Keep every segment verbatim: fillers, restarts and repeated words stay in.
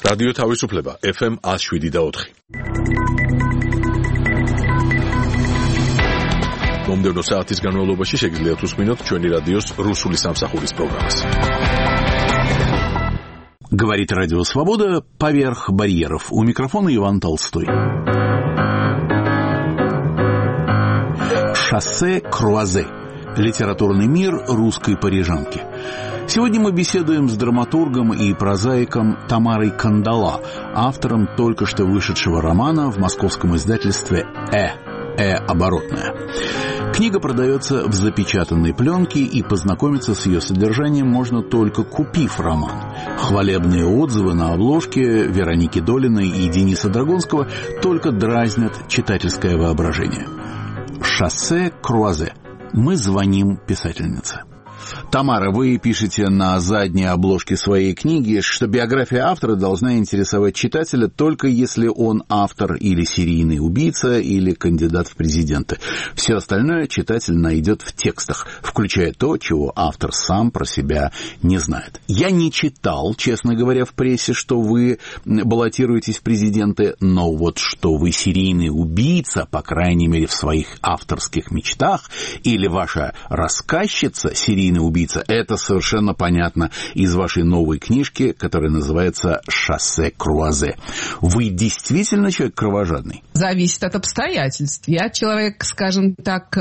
რადიო თავისუფლება ეფ ემ one oh seven და four. მომდევნო საათის განმავლობაში შეგიძლიათ უსმინოთ ჩვენი რადიოს რუსული სამსახურის პროგრამას. Говорит Радио Свобода поверх барьеров. У микрофона Иван Толстой. Шоссе Круазе. Литературный мир русской парижанки. Сегодня мы беседуем с драматургом и прозаиком Тамарой Кандала, автором только что вышедшего романа в московском издательстве «Э». «Э» оборотная. Книга продается в запечатанной пленке, и познакомиться с ее содержанием можно только купив роман. Хвалебные отзывы на обложке Вероники Долиной и Дениса Драгунского только дразнят читательское воображение. «Шоссе Круазе». Мы звоним писательнице. Тамара, вы пишете на задней обложке своей книги, что биография автора должна интересовать читателя только если он автор или серийный убийца, или кандидат в президенты. Все остальное читатель найдет в текстах, включая то, чего автор сам про себя не знает. Я не читал, честно говоря, в прессе, что вы баллотируетесь в президенты, но вот что вы серийный убийца, по крайней мере, в своих авторских мечтах, или ваша рассказчица серийный убийца, это совершенно понятно из вашей новой книжки, которая называется «Шоссе Круазе». Вы действительно человек кровожадный? Зависит от обстоятельств. Я человек, скажем так,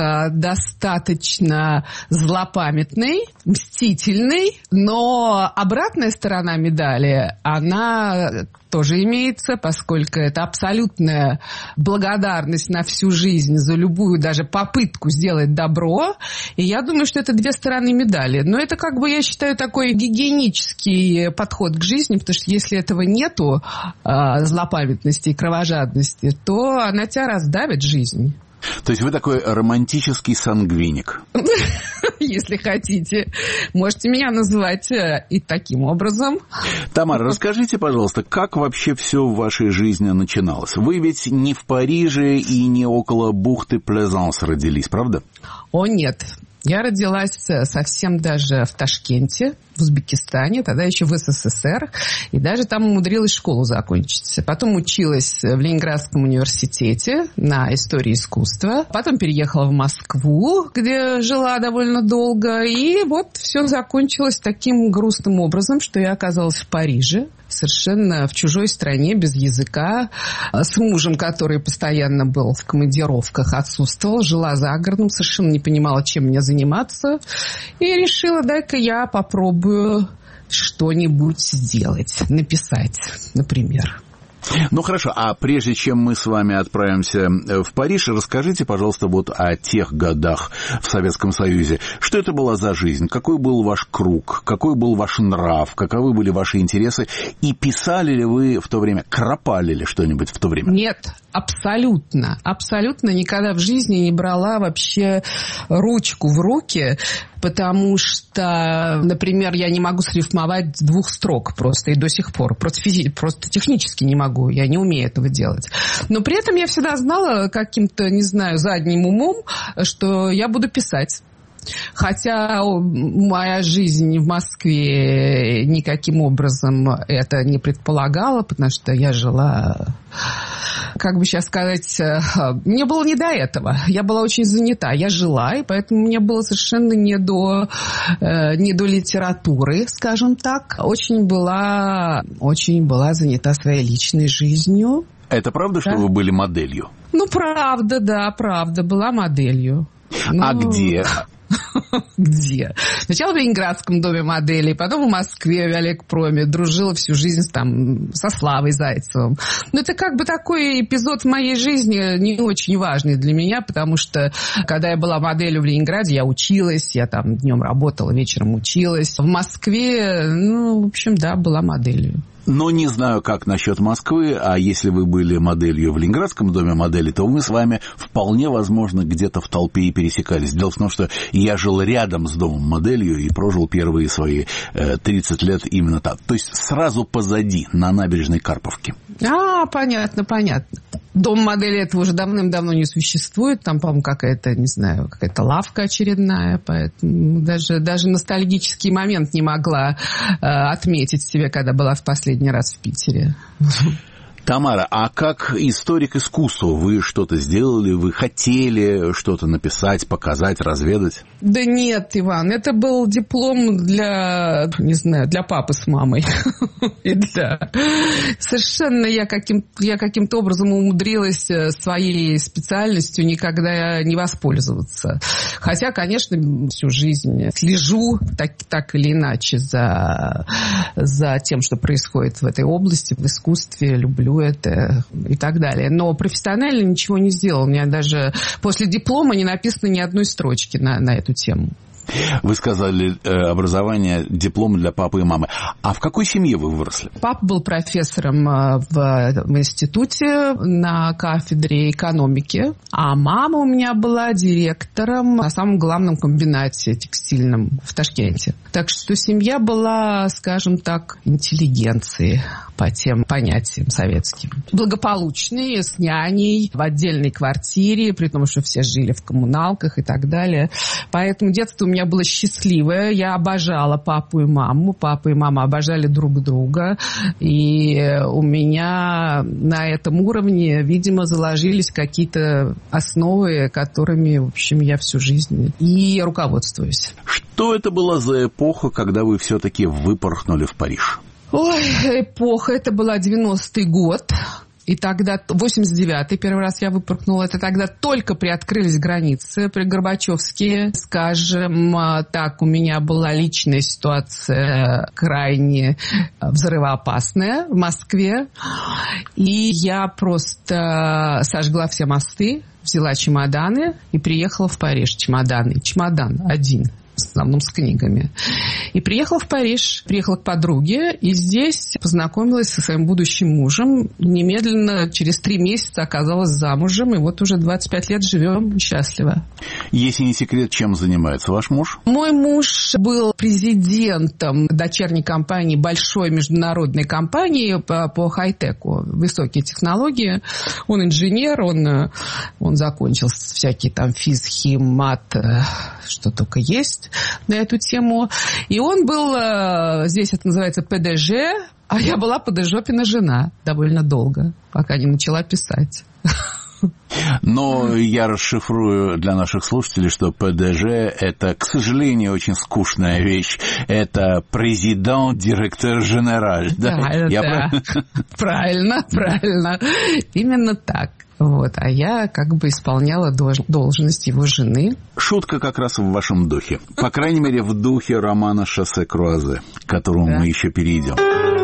достаточно злопамятный, мстительный, но обратная сторона медали, она тоже имеется, поскольку это абсолютная благодарность на всю жизнь за любую даже попытку сделать добро. И я думаю, что это две стороны медали. Но это, как бы, я считаю, такой гигиенический подход к жизни, потому что если этого нету, злопамятности и кровожадности, то она тебя раздавит, жизнь. То есть вы такой романтический сангвиник? Если хотите. Можете меня называть и таким образом. Тамара, расскажите, пожалуйста, как вообще все в вашей жизни начиналось? Вы ведь не в Париже и не около бухты Плезанс родились, правда? О, нет. Я родилась совсем даже в Ташкенте, в Узбекистане, тогда еще в эс эс эс эр, и даже там умудрилась школу закончить. Потом училась в Ленинградском университете на истории искусства, потом переехала в Москву, где жила довольно долго, и вот все закончилось таким грустным образом, что я оказалась в Париже, совершенно в чужой стране, без языка, с мужем, который постоянно был в командировках, отсутствовал, жила за городом, совершенно не понимала, чем мне заниматься, и решила, дай-ка я попробую что-нибудь сделать, написать, например. Ну, хорошо, а прежде чем мы с вами отправимся в Париж, расскажите, пожалуйста, вот о тех годах в Советском Союзе. Что это была за жизнь? Какой был ваш круг? Какой был ваш нрав? Каковы были ваши интересы? И писали ли вы в то время, кропали ли что-нибудь в то время? Нет, абсолютно. Абсолютно никогда в жизни не брала вообще ручку в руки, потому что, например, я не могу срифмовать двух строк просто и до сих пор. Просто, физи- просто технически не могу, я не умею этого делать. Но при этом я всегда знала каким-то, не знаю, задним умом, что я буду писать. Хотя моя жизнь в Москве никаким образом это не предполагала, потому что я жила, как бы сейчас сказать, мне было не до этого. Я была очень занята. Я жила, и поэтому мне было совершенно не до, не до литературы, скажем так. Очень была, очень была занята своей личной жизнью. Это правда, да? Что вы были моделью? Ну, правда, да, правда. Была моделью. А ну... где? Где? Сначала в Ленинградском доме моделей, потом в Москве, в Олекпроме. Дружила всю жизнь там со Славой Зайцевым. Но это как бы такой эпизод в моей жизни не очень важный для меня, потому что, когда я была моделью в Ленинграде, я училась, я там днем работала, вечером училась. В Москве, ну, в общем, да, была моделью. Но не знаю, как насчет Москвы, а если вы были моделью в Ленинградском доме моделей, то мы с вами вполне возможно где-то в толпе и пересекались. Дело в том, что я жил рядом с домом моделью и прожил первые свои э, тридцать лет именно так. То есть сразу позади, на набережной Карповки. А, понятно, понятно. Дом модели этого уже давным-давно не существует. Там, по-моему, какая-то, не знаю, какая-то лавка очередная. Поэтому даже, даже ностальгический момент не могла э, отметить себе, когда была в последний последний раз в Питере. Тамара, а как историк искусства вы что-то сделали? Вы хотели что-то написать, показать, разведать? Да нет, Иван, это был диплом для, не знаю, для папы с мамой. И для... Совершенно я, каким, я каким-то образом умудрилась своей специальностью никогда не воспользоваться. Хотя, конечно, всю жизнь слежу так, так или иначе за, за тем, что происходит в этой области, в искусстве, люблю это и так далее. Но профессионально ничего не сделал. У меня даже после диплома не написано ни одной строчки на, на эту тему. Вы сказали, э, образование, диплом для папы и мамы. А в какой семье вы выросли? Папа был профессором в, в институте на кафедре экономики, а мама у меня была директором на самом главном комбинате текстильном в Ташкенте. Так что семья была, скажем так, интеллигенцией по тем понятиям советским. Благополучные, с няней, в отдельной квартире, при том, что все жили в коммуналках и так далее. Поэтому детство у меня было счастливое. Я обожала папу и маму. Папа и мама обожали друг друга. И у меня на этом уровне, видимо, заложились какие-то основы, которыми, в общем, я всю жизнь и руководствуюсь. Что это была за эпоха, когда вы все-таки выпорхнули в Париж? Ой, эпоха. Это была девяностый год. И тогда, восемьдесят девятый, первый раз я выпорхнула, это тогда только приоткрылись границы пригорбачевские. Скажем так, у меня была личная ситуация крайне взрывоопасная в Москве. И я просто сожгла все мосты, взяла чемоданы и приехала в Париж. Чемоданы. Чемодан один. В основном с книгами. И приехала в Париж, приехала к подруге, и здесь познакомилась со своим будущим мужем. Немедленно, через три месяца оказалась замужем, и вот уже двадцать пять лет живем счастливо. Если не секрет, чем занимается ваш муж? Мой муж был президентом дочерней компании, большой международной компании по, по хай-теку, высокие технологии. Он инженер, он, он закончил всякие там физ, хим, мат, что только есть на эту тему. И он был, здесь это называется пэ дэ жэ, а я была пэдэжопина жена довольно долго, пока не начала писать. Но я расшифрую для наших слушателей, что пэ дэ жэ – это, к сожалению, очень скучная вещь. Это президент, директор генераль. Да, да, я да. Прав... правильно, правильно. Именно так. Вот, а я как бы исполняла должность его жены. Шутка как раз в вашем духе. По крайней мере, в духе романа «Шоссе Круазе», к которому да. мы еще перейдем.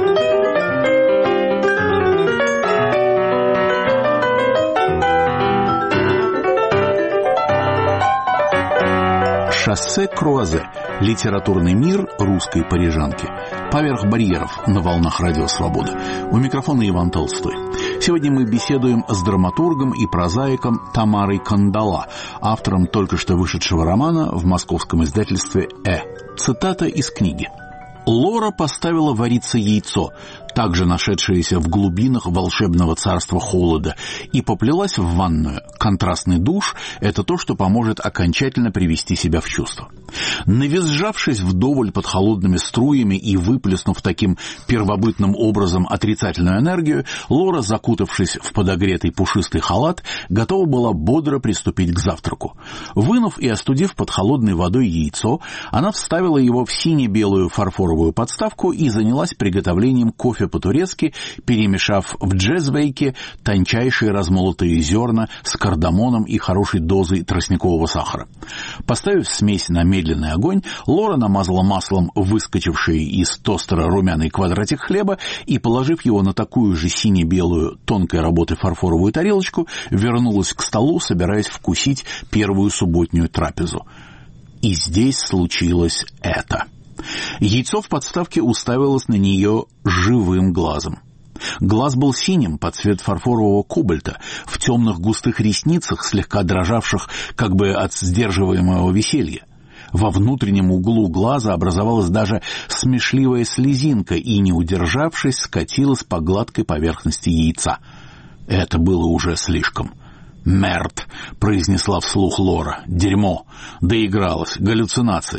«Шоссе Круазе. Литературный мир русской парижанки. Поверх барьеров» на волнах Радио Свобода. У микрофона Иван Толстой. Сегодня мы беседуем с драматургом и прозаиком Тамарой Кандала, автором только что вышедшего романа в московском издательстве «Э». Цитата из книги. «Лора поставила вариться яйцо, также нашедшееся в глубинах волшебного царства холода, и поплелась в ванную. Контрастный душ – это то, что поможет окончательно привести себя в чувство. Навизжавшись вдоволь под холодными струями и выплеснув таким первобытным образом отрицательную энергию, Лора, закутавшись в подогретый пушистый халат, готова была бодро приступить к завтраку. Вынув и остудив под холодной водой яйцо, она вставила его в сине-белую фарфоровую подставку и занялась приготовлением кофе по-турецки, перемешав в джезвейке тончайшие размолотые зерна с кардамоном и хорошей дозой тростникового сахара. Поставив смесь на медленный огонь, Лора намазала маслом выскочивший из тостера румяный квадратик хлеба и, положив его на такую же сине-белую тонкой работы фарфоровую тарелочку, вернулась к столу, собираясь вкусить первую субботнюю трапезу. И здесь случилось это. Яйцо в подставке уставилось на нее живым глазом. Глаз был синим, под цвет фарфорового кобальта, в темных густых ресницах, слегка дрожавших как бы от сдерживаемого веселья. Во внутреннем углу глаза образовалась даже смешливая слезинка и, не удержавшись, скатилась по гладкой поверхности яйца. Это было уже слишком. «Мерд», — произнесла вслух Лора. «Дерьмо. Доигралась. Галлюцинации».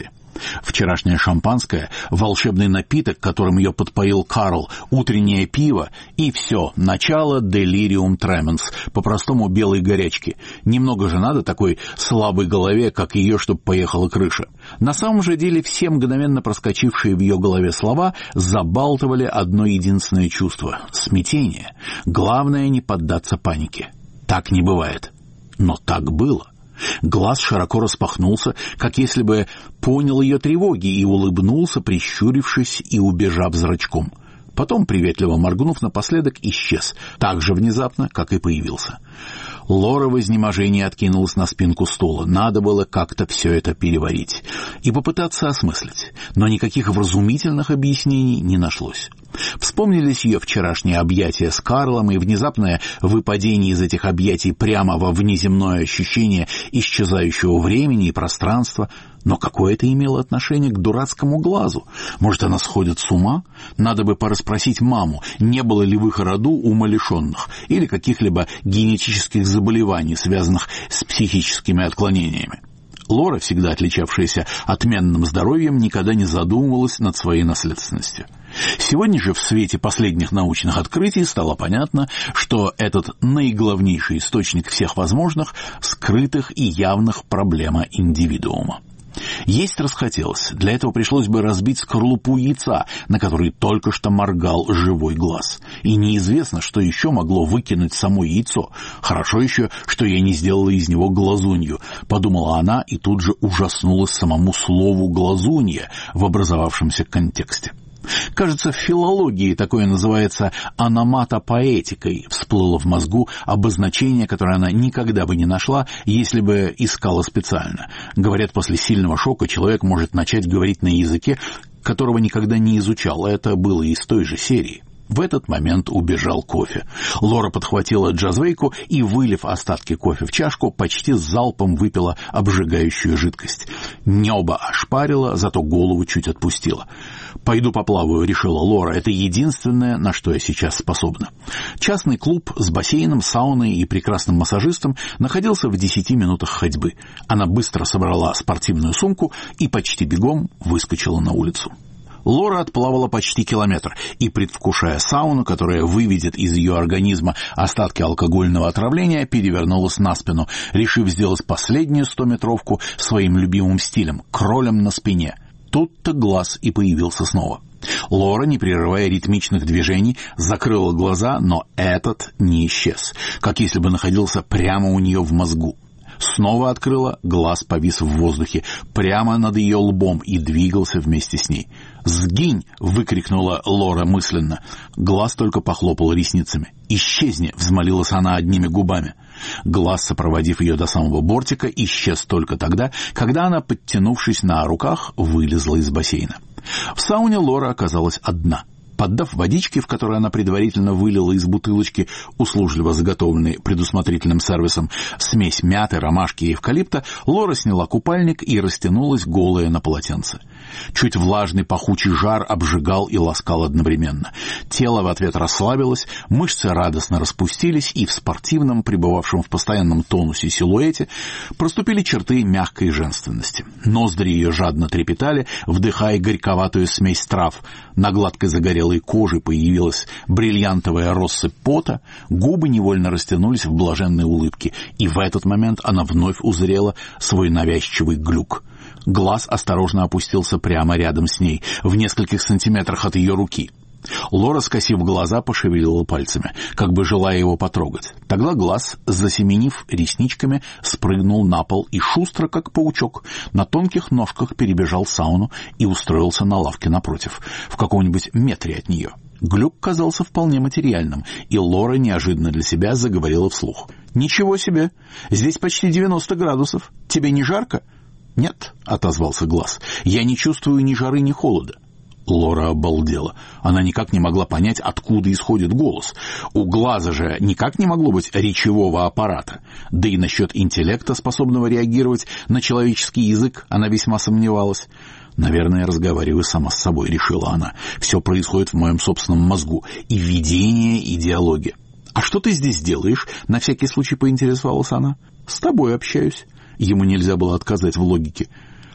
Вчерашнее шампанское, волшебный напиток, которым ее подпоил Карл, утреннее пиво и все, начало делириум тременс, по-простому белой горячки. Немного же надо такой слабой голове, как ее, чтобы поехала крыша. На самом же деле все мгновенно проскочившие в ее голове слова забалтывали одно единственное чувство — смятение. Главное — не поддаться панике. Так не бывает. Но так было. Глаз широко распахнулся, как если бы понял ее тревоги, и улыбнулся, прищурившись и убежав зрачком. Потом, приветливо моргнув напоследок, исчез, так же внезапно, как и появился. Лора в изнеможении откинулась на спинку стула. Надо было как-то все это переварить и попытаться осмыслить, но никаких вразумительных объяснений не нашлось. Вспомнились ее вчерашние объятия с Карлом и внезапное выпадение из этих объятий прямо во внеземное ощущение исчезающего времени и пространства. Но какое это имело отношение к дурацкому глазу? Может, она сходит с ума? Надо бы порасспросить маму, не было ли в их роду умалишенных или каких-либо генетических заболеваний, связанных с психическими отклонениями. Лора, всегда отличавшаяся отменным здоровьем, никогда не задумывалась над своей наследственностью. Сегодня же в свете последних научных открытий стало понятно, что этот наиглавнейший источник всех возможных, скрытых и явных проблем индивидуума. Есть расхотелось. Для этого пришлось бы разбить скорлупу яйца, на которой только что моргал живой глаз. И неизвестно, что еще могло выкинуть само яйцо. Хорошо еще, что я не сделала из него глазунью, подумала она и тут же ужаснулась самому слову «глазунья» в образовавшемся контексте. Кажется, в филологии такое называется ономатопоэтикой. Всплыло в мозгу обозначение, которое она никогда бы не нашла, если бы искала специально. Говорят, после сильного шока человек может начать говорить на языке, которого никогда не изучал. Это было из той же серии. В этот момент убежал кофе. Лора подхватила джазвейку и, вылив остатки кофе в чашку, почти залпом выпила обжигающую жидкость. Небо ошпарило, зато голову чуть отпустило. «Пойду поплаваю», — решила Лора. «Это единственное, на что я сейчас способна». Частный клуб с бассейном, сауной и прекрасным массажистом находился в десяти минутах ходьбы. Она быстро собрала спортивную сумку и почти бегом выскочила на улицу. Лора отплавала почти километр и, предвкушая сауну, которая выведет из ее организма остатки алкогольного отравления, перевернулась на спину, решив сделать последнюю стометровку своим любимым стилем — кролем на спине. Тут-то глаз и появился снова. Лора, не прерывая ритмичных движений, закрыла глаза, но этот не исчез, как если бы находился прямо у нее в мозгу. Снова открыла, глаз повис в воздухе прямо над ее лбом и двигался вместе с ней. «Сгинь!» — выкрикнула Лора мысленно. Глаз только похлопал ресницами. «Исчезни!» — взмолилась она одними губами. Глаз, сопроводив ее до самого бортика, исчез только тогда, когда она, подтянувшись на руках, вылезла из бассейна. В сауне Лора оказалась одна. Поддав водичке, в которой она предварительно вылила из бутылочки, услужливо заготовленной предусмотрительным сервисом, смесь мяты, ромашки и эвкалипта, Лора сняла купальник и растянулась голая на полотенце. Чуть влажный пахучий жар обжигал и ласкал одновременно. Тело в ответ расслабилось, мышцы радостно распустились, и в спортивном, пребывавшем в постоянном тонусе силуэте проступили черты мягкой женственности. Ноздри ее жадно трепетали, вдыхая горьковатую смесь трав. На гладкой загорелой коже появилась бриллиантовая россыпь пота, губы невольно растянулись в блаженной улыбке, и в этот момент она вновь узрела свой навязчивый глюк. Глаз осторожно опустился прямо рядом с ней, в нескольких сантиметрах от ее руки. Лора, скосив глаза, пошевелила пальцами, как бы желая его потрогать. Тогда глаз, засеменив ресничками, спрыгнул на пол и шустро, как паучок, на тонких ножках перебежал сауну и устроился на лавке напротив, в каком-нибудь метре от нее. Глюк казался вполне материальным, и Лора неожиданно для себя заговорила вслух. «Ничего себе! Здесь почти девяносто градусов. Тебе не жарко?» «Нет», — отозвался глаз, — «я не чувствую ни жары, ни холода». Лора обалдела. Она никак не могла понять, откуда исходит голос. У глаза же никак не могло быть речевого аппарата. Да и насчет интеллекта, способного реагировать на человеческий язык, она весьма сомневалась. «Наверное, я разговариваю сама с собой», — решила она. «Все происходит в моем собственном мозгу. И видение, и диалоги». «А что ты здесь делаешь?» — на всякий случай поинтересовалась она. «С тобой общаюсь». Ему нельзя было отказать в логике.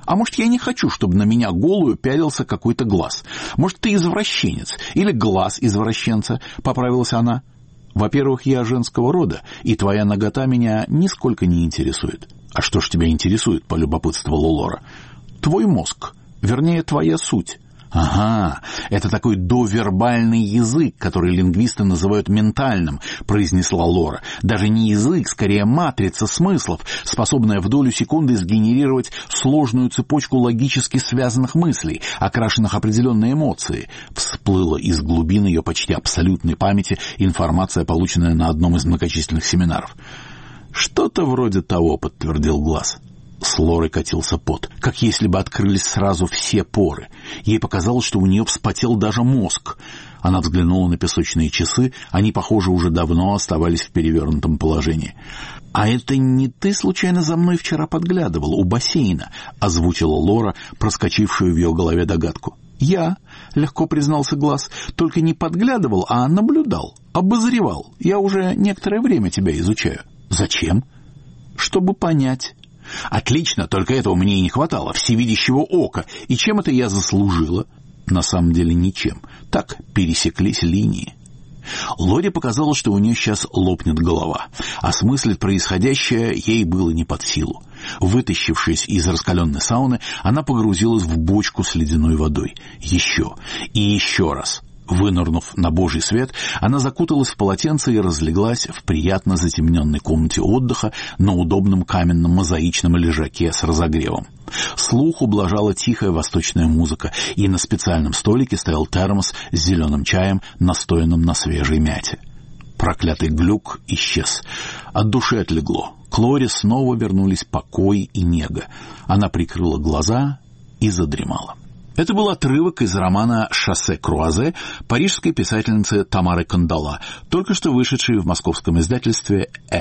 А может, я не хочу, чтобы на меня голую пялился какой-то глаз? Может, ты извращенец? Или глаз извращенца?» — поправилась она. «Во-первых, я женского рода, и твоя нагота меня нисколько не интересует». «А что ж тебя интересует?» — полюбопытствовала Лора. «Твой мозг, вернее, твоя суть». «Ага, это такой довербальный язык, который лингвисты называют ментальным», — произнесла Лора. «Даже не язык, скорее матрица смыслов, способная в долю секунды сгенерировать сложную цепочку логически связанных мыслей, окрашенных определенной эмоцией». Всплыла из глубин ее почти абсолютной памяти информация, полученная на одном из многочисленных семинаров. «Что-то вроде того», — подтвердил Глаз. С Лорой катился пот, как если бы открылись сразу все поры. Ей показалось, что у нее вспотел даже мозг. Она взглянула на песочные часы, они, похоже, уже давно оставались в перевернутом положении. «А это не ты, случайно, за мной вчера подглядывал у бассейна?» — озвучила Лора, проскочившую в ее голове догадку. «Я», — легко признался Глаз, — «только не подглядывал, а наблюдал, обозревал. Я уже некоторое время тебя изучаю». «Зачем?» «Чтобы понять». «Отлично, только этого мне и не хватало, всевидящего ока. И чем это я заслужила?» «На самом деле ничем. Так пересеклись линии». Лоре показалось, что у нее сейчас лопнет голова. Осмыслить происходящее ей было не под силу. Вытащившись из раскаленной сауны, она погрузилась в бочку с ледяной водой. Еще и еще раз. Вынырнув на божий свет, она закуталась в полотенце и разлеглась в приятно затемненной комнате отдыха на удобном каменном мозаичном лежаке с разогревом. Слух ублажала тихая восточная музыка, и на специальном столике стоял термос с зеленым чаем, настоянным на свежей мяте. Проклятый глюк исчез. От души отлегло. К Лоре снова вернулись покой и нега. Она прикрыла глаза и задремала. Это был отрывок из романа «Шоссе Круазе» парижской писательницы Тамары Кандала, только что вышедшей в московском издательстве «Э».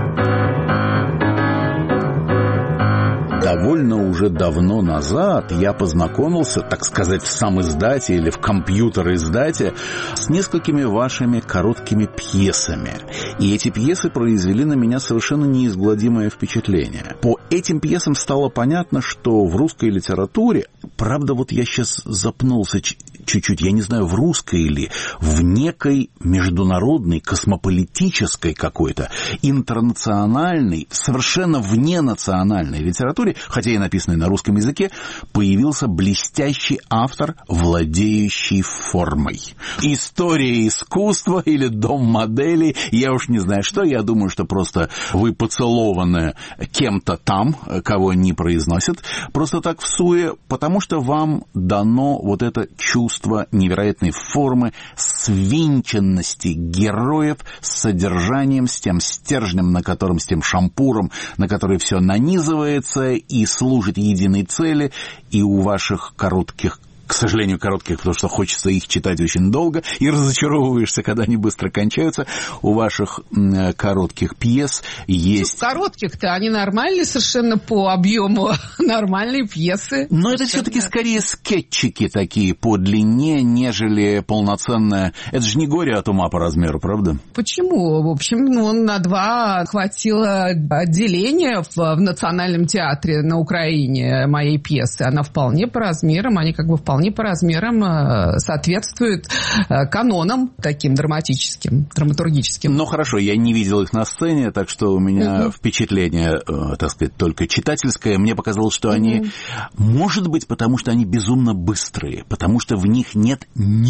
Довольно уже давно назад я познакомился, так сказать, в самиздате или в компьютер-издате с несколькими вашими короткими пьесами. И эти пьесы произвели на меня совершенно неизгладимое впечатление. По этим пьесам стало понятно, что в русской литературе, правда, вот я сейчас запнулся чуть-чуть, я не знаю, в русской или в некой международной, космополитической какой-то, интернациональной, совершенно вненациональной литературе, хотя и написанной на русском языке, появился блестящий автор, владеющий формой. История искусства или дом моделей, я уж не знаю что, я думаю, что просто вы поцелованы кем-то там, кого не произносят, просто так в суе, потому что вам дано вот это чувство невероятной формы, свинченности героев с содержанием, с тем стержнем, на котором, с тем шампуром, на который все нанизывается и служит единой цели, и у ваших коротких, к сожалению, коротких, потому что хочется их читать очень долго, и разочаровываешься, когда они быстро кончаются, у ваших м, коротких пьес есть... Ну, коротких-то они нормальные совершенно по объему, нормальные пьесы. Но совершенно... это все-таки скорее скетчики такие по длине, нежели полноценная... Это же не горе от ума по размеру, правда? Почему? В общем, ну, на два хватило отделения в, в Национальном театре на Украине моей пьесы. Она вполне по размерам, они как бы вполне по размерам соответствует канонам таким драматическим, драматургическим. Ну, хорошо, я не видел их на сцене, так что у меня uh-huh. впечатление, так сказать, только читательское. Мне показалось, что uh-huh. они, может быть, потому что они безумно быстрые, потому что в них нет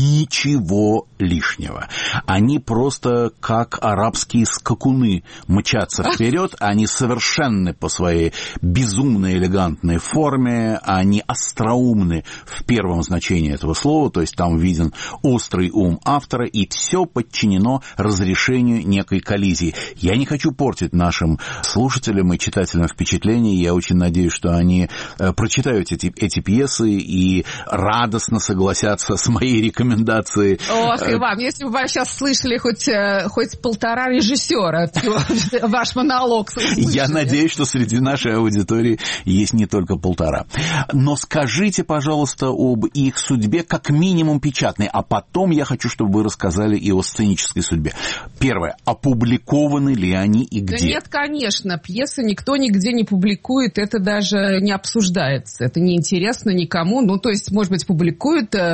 ничего лишнего. Они просто как арабские скакуны мчатся вперед, они совершенны по своей безумно элегантной форме, они остроумны в первом значении этого слова, то есть там виден острый ум автора, и все подчинено разрешению некой коллизии. Я не хочу портить нашим слушателям и читателям впечатление, я очень надеюсь, что они прочитают эти, эти пьесы и радостно согласятся с моей рекомендацией. Ох, Иван, если бы вы сейчас слышали хоть, хоть полтора режиссера, ваш монолог слышали. Я надеюсь, что среди нашей аудитории есть не только полтора. Но скажите, пожалуйста, об их судьбе как минимум печатной, а потом я хочу, чтобы вы рассказали и о сценической судьбе. Первое. Опубликованы ли они и где? Да нет, конечно. Пьесы никто нигде не публикует. Это даже не обсуждается. Это неинтересно никому. Ну, то есть, может быть, публикуют э,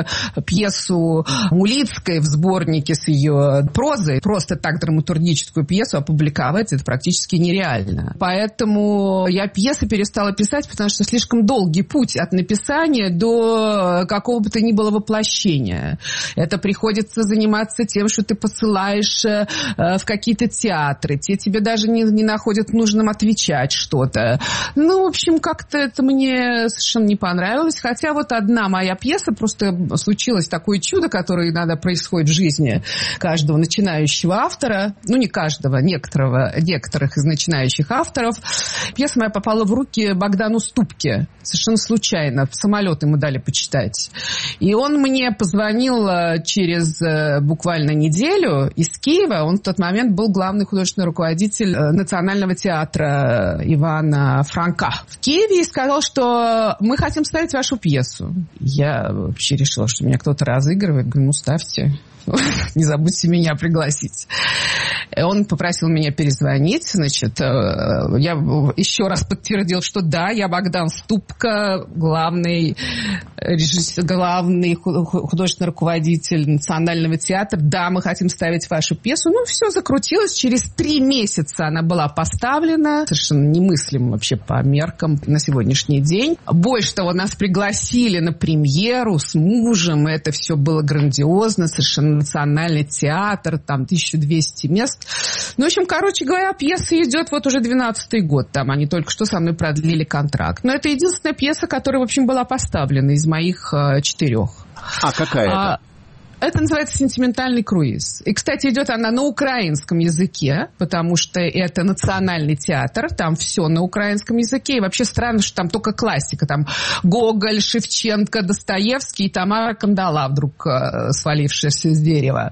пьесу Мулицкой в сборнике с ее прозой. Просто так драматургическую пьесу опубликовать это практически нереально. Поэтому я пьесы перестала писать, потому что слишком долгий путь от написания до какого бы то ни было воплощения. Это приходится заниматься тем, что ты посылаешь э, в какие-то театры. Те тебе даже не, не находят нужным отвечать что-то. Ну, в общем, как-то это мне совершенно не понравилось. Хотя вот одна моя пьеса, просто случилось такое чудо, которое иногда происходит в жизни каждого начинающего автора. Ну, не каждого, некоторого, некоторых из начинающих авторов. Пьеса моя попала в руки Богдану Ступке. Совершенно случайно. В самолет ему дали почитать. И он мне позвонил через буквально неделю из Киева. Он в тот момент был главный художественный руководитель Национального театра Ивана Франка в Киеве и сказал, что мы хотим ставить вашу пьесу. Я вообще решила, что меня кто-то разыгрывает. Говорю, ну ставьте. Не забудьте меня пригласить. Он попросил меня перезвонить. Значит, я еще раз подтвердил, что да, я Богдан Ступка, главный режиссер, главный художественный руководитель Национального театра. Да, мы хотим ставить вашу пьесу. Ну, все закрутилось. Через три месяца она была поставлена. Совершенно немыслимо вообще по меркам на сегодняшний день. Больше того, нас пригласили на премьеру с мужем. Это все было грандиозно. Совершенно Национальный театр, там тысяча двести мест. Ну, в общем, короче говоря, пьеса идет вот уже двенадцатый год. Там они только что со мной продлили контракт. Но это единственная пьеса, которая, в общем, была поставлена из моих э, четырех. А какая а, это? Это называется «Сентиментальный круиз». И, кстати, идет она на украинском языке, потому что это национальный театр, там все на украинском языке. И вообще странно, что там только классика. Там Гоголь, Шевченко, Достоевский и Тамара Кандала, вдруг э, свалившаяся с дерева.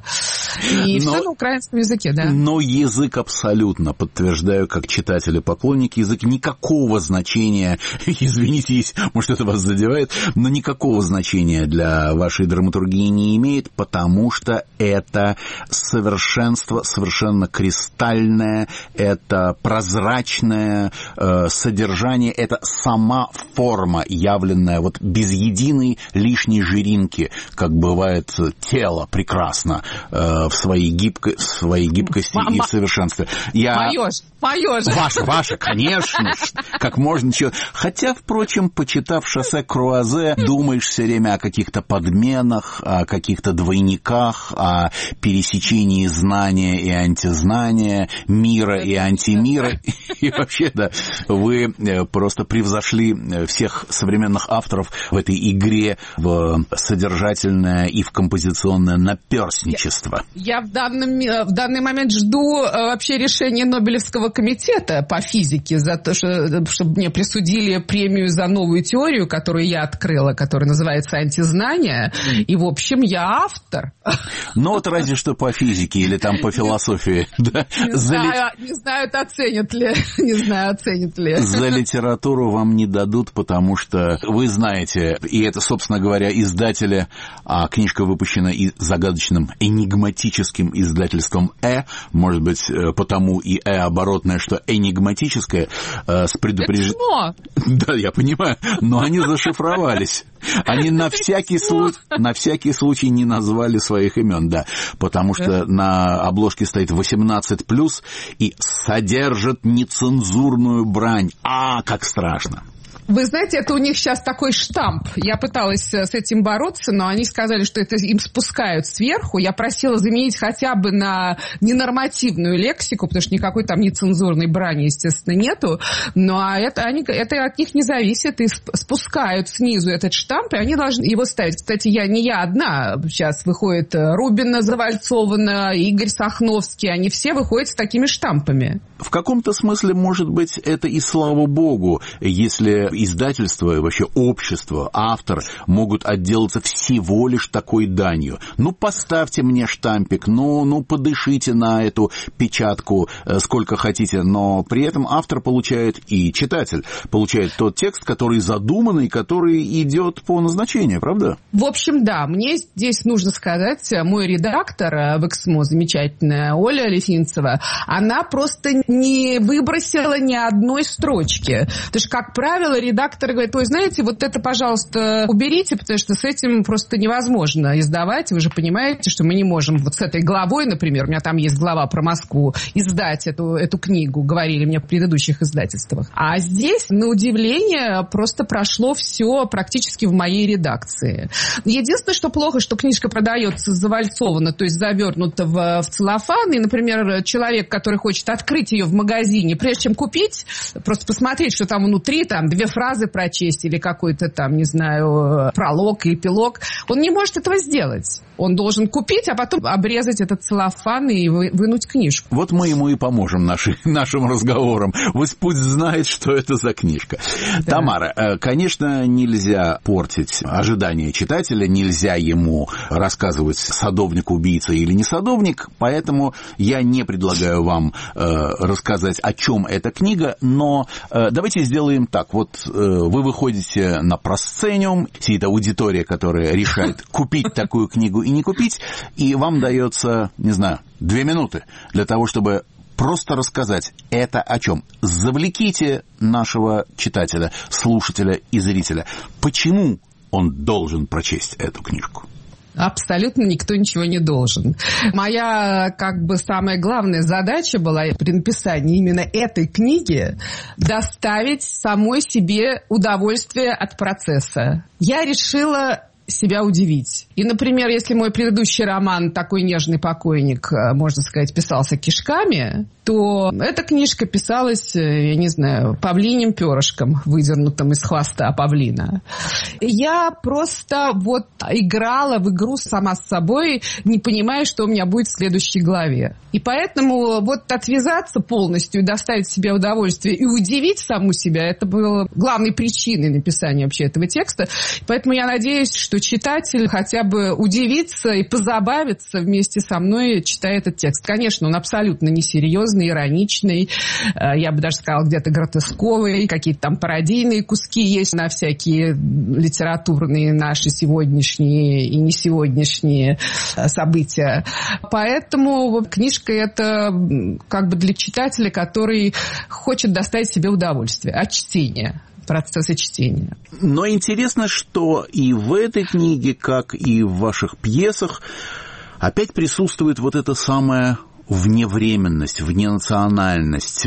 И но, все на украинском языке, да. Но язык абсолютно, подтверждаю, как читатель и поклонник, язык никакого значения, извините, если, может, это вас задевает, но никакого значения для вашей драматургии не имеет, потому что это совершенство, совершенно кристальное, это прозрачное э, содержание, это сама форма, явленная вот без единой лишней жиринки, как бывает тело прекрасно э, в своей, гибко, в своей гибкости М- и совершенстве. Я... Мое же, мое же. Ваше, ваше, конечно, как можно чего. Хотя, впрочем, почитав «Шоссе Круазе», думаешь все время о каких-то подменах, о каких-то двойниках, о пересечении знания и антизнания, мира и антимира. И вообще, да, вы просто превзошли всех современных авторов в этой игре в содержательное и в композиционное наперстничество. Я, я в, данном, в данный момент жду вообще решения Нобелевского комитета по физике за то, что, чтобы мне присудили премию за новую теорию, которую я открыла, которая называется «Антизнание». И, в общем, я автор. Ну, вот разве что по физике или там по философии. Да? Не, За знаю, ли... не знаю, оценят ли. Не знаю, оценят ли. За литературу вам не дадут, потому что вы знаете, и это, собственно говоря, издатели, а книжка выпущена и загадочным энигматическим издательством «Э», может быть, потому и «Э» оборотное, что энигматическое, с предупреждением... Да, я понимаю, но они зашифровались. Они на всякий, случай, на всякий случай не назвали своих имен, да, потому что на обложке стоит восемнадцать плюс и содержит нецензурную брань. А, как страшно. Вы знаете, это у них сейчас такой штамп. Я пыталась с этим бороться, но они сказали, что это им спускают сверху. Я просила заменить хотя бы на ненормативную лексику, потому что никакой там нецензурной брани, естественно, нету. Но это, они, это от них не зависит. И спускают снизу этот штамп, и они должны его ставить. Кстати, я, не я одна. Сейчас выходит Рубина Завальцована, Игорь Сахновский. Они все выходят с такими штампами. В каком-то смысле, может быть, это и слава богу, если издательство, вообще общество, автор могут отделаться всего лишь такой данью. Ну, поставьте мне штампик, ну, ну, подышите на эту печатку сколько хотите, но при этом автор получает, и читатель получает тот текст, который задуман и который идет по назначению, правда? В общем, да, мне здесь нужно сказать, мой редактор в Эксмо, замечательная Оля Лефинцева, она просто не выбросила ни одной строчки. Потому что, как правило, редактор говорит: ой, знаете, вот это, пожалуйста, уберите, потому что с этим просто невозможно издавать. Вы же понимаете, что мы не можем вот с этой главой, например, у меня там есть глава про Москву, издать эту, эту книгу, говорили мне в предыдущих издательствах. А здесь, на удивление, просто прошло все практически в моей редакции. Единственное, что плохо, что книжка продается завальцована, то есть завернута в, в целлофан, и, например, человек, который хочет открыть ее в магазине, прежде чем купить, просто посмотреть, что там внутри, там две фразы прочесть или какой-то там, не знаю, пролог, эпилог, он не может этого сделать. Он должен купить, а потом обрезать этот целлофан и вынуть книжку. Вот мы ему и поможем наши, нашим разговорам. Пусть знает, что это за книжка. Да. Тамара, конечно, нельзя портить ожидания читателя, нельзя ему рассказывать, садовник убийца или не садовник, поэтому я не предлагаю вам э, рассказать, о чем эта книга, но э, давайте сделаем так. Вот э, вы выходите на просцениум, сидит аудитория, которая решает, купить такую книгу и не купить, и вам дается, не знаю, две минуты для того, чтобы просто рассказать, это о чем. Завлеките нашего читателя, слушателя и зрителя. Почему он должен прочесть эту книжку? Абсолютно никто ничего не должен. Моя, как бы, самая главная задача была при написании именно этой книги доставить самой себе удовольствие от процесса. Я решила себя удивить. И, например, если мой предыдущий роман «Такой нежный покойник», можно сказать, писался кишками, то эта книжка писалась, я не знаю, павлиним перышком, выдернутым из хвоста павлина. Я просто вот играла в игру сама с собой, не понимая, что у меня будет в следующей главе. И поэтому вот отвязаться полностью, доставить себе удовольствие и удивить саму себя, это было главной причиной написания вообще этого текста. Поэтому я надеюсь, что читатель хотя бы удивится и позабавится вместе со мной, читая этот текст. Конечно, он абсолютно несерьезный, ироничный, я бы даже сказала, где-то гротесковый, какие-то там пародийные куски есть на всякие литературные наши сегодняшние и не сегодняшние события. Поэтому книжка это как бы для читателя, который хочет доставить себе удовольствие от чтения. Процесса чтения. Но интересно, что и в этой книге, как и в ваших пьесах, опять присутствует вот это самое вневременность, вненациональность,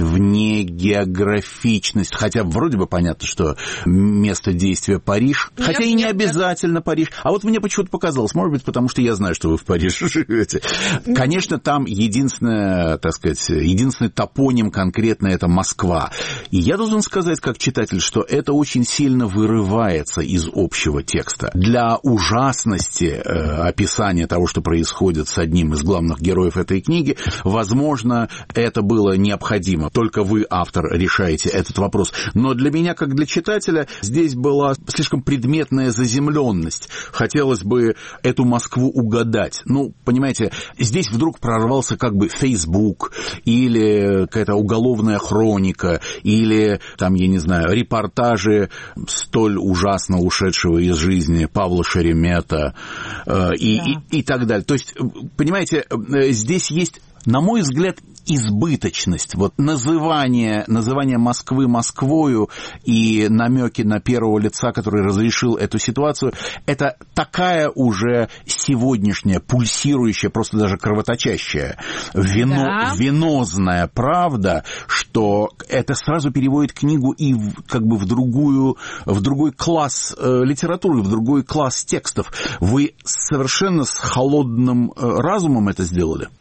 внегеографичность. Хотя вроде бы понятно, что место действия Париж. Нет, хотя и не нет, обязательно нет. Париж. А вот мне почему-то показалось, может быть, потому что я знаю, что вы в Париже живете. Конечно, там единственное, так сказать, единственный топоним конкретно это Москва. И я должен сказать, как читатель, что это очень сильно вырывается из общего текста. Для ужасности э, описания того, что происходит с одним из главных героев этой книги, возможно, это было необходимо. Только вы, автор, решаете этот вопрос. Но для меня, как для читателя, здесь была слишком предметная заземленность. Хотелось бы эту Москву угадать. Ну, понимаете, здесь вдруг прорвался как бы Facebook, или какая-то уголовная хроника, или, там, я не знаю, репортажи столь ужасно ушедшего из жизни Павла Шеремета, э, и, да. и, и так далее. То есть, понимаете, здесь есть, на мой взгляд, избыточность. Вот называние, называние Москвы Москвою и намеки на первого лица, который разрешил эту ситуацию, это такая уже сегодняшняя, пульсирующая, просто даже кровоточащая, вино, да. венозная правда, что это сразу переводит книгу и в, как бы в, другую, в другой класс э, литературы, в другой класс текстов. Вы совершенно с холодным э, разумом это сделали?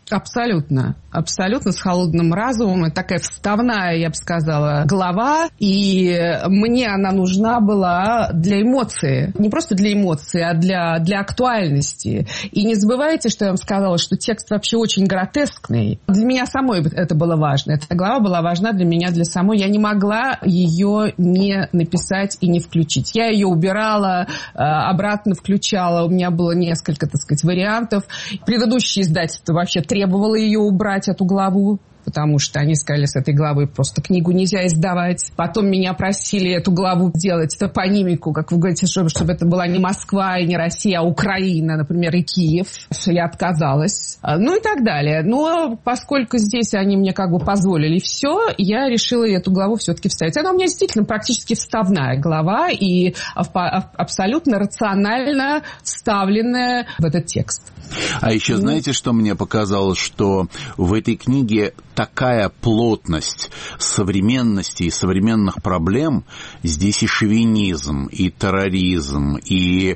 Абсолютно. Абсолютно с холодным разумом. Это такая вставная, я бы сказала, глава. И мне она нужна была для эмоций. Не просто для эмоций, а для, для актуальности. И не забывайте, что я вам сказала, что текст вообще очень гротескный. Для меня самой это было важно. Эта глава была важна для меня, для самой. Я не могла ее не написать и не включить. Я ее убирала, обратно включала. У меня было несколько, так сказать, вариантов. Предыдущее издательство вообще требовало ее убрать, эту главу, потому что они сказали, с этой главой просто книгу нельзя издавать. Потом меня просили эту главу делать топонимику, как вы говорите, чтобы, чтобы это была не Москва и не Россия, а Украина, например, и Киев. Я отказалась. Ну и так далее. Но поскольку здесь они мне как бы позволили все, я решила эту главу все-таки вставить. Она у меня действительно практически вставная глава и абсолютно рационально вставленная в этот текст. А еще знаете, что мне показалось, что в этой книге такая плотность современности и современных проблем, здесь и шовинизм, и терроризм, и э,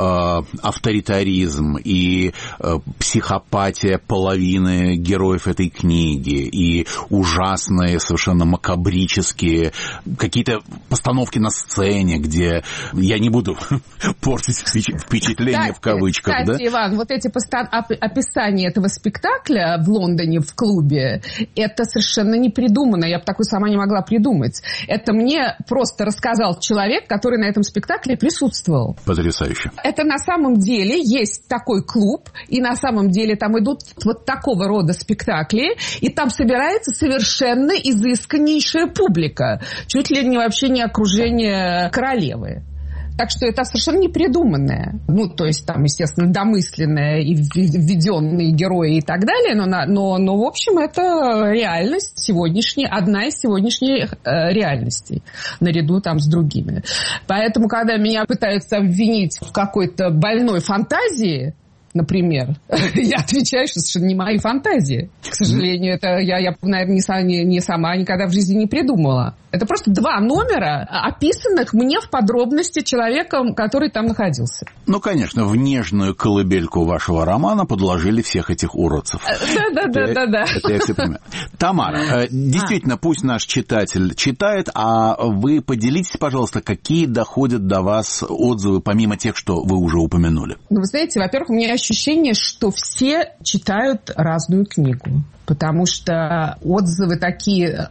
авторитаризм, и э, психопатия половины героев этой книги, и ужасные, совершенно макабрические какие-то постановки на сцене, где я не буду портить впечатление, кстати, в кавычках. Кстати, да? Иван, вот эти описание этого спектакля в Лондоне в клубе, это совершенно не придумано. Я бы такое сама не могла придумать. Это мне просто рассказал человек, который на этом спектакле присутствовал. Потрясающе. Это на самом деле есть такой клуб, и на самом деле там идут вот такого рода спектакли, и там собирается совершенно изысканнейшая публика. Чуть ли не вообще не окружение королевы. Так что это совершенно не придуманное. Ну, то есть там, естественно, домысленное и введенные герои и так далее, но, но, но в общем, это реальность сегодняшняя, одна из сегодняшних э, реальностей, наряду там с другими. Поэтому, когда меня пытаются обвинить в какой-то больной фантазии, например, я отвечаю, что совершенно не мои фантазии. К сожалению, это я, я наверное, не, не сама никогда в жизни не придумала. Это просто два номера, описанных мне в подробности человеком, который там находился. Ну, конечно, в нежную колыбельку вашего романа подложили всех этих уродцев. Да-да-да. Это я все понимаю. Тамара, действительно, пусть наш читатель читает, а вы поделитесь, пожалуйста, какие доходят до вас отзывы, помимо тех, что вы уже упомянули. Ну, вы знаете, во-первых, у меня ощущение, что все читают разную книгу. Потому что отзывы такие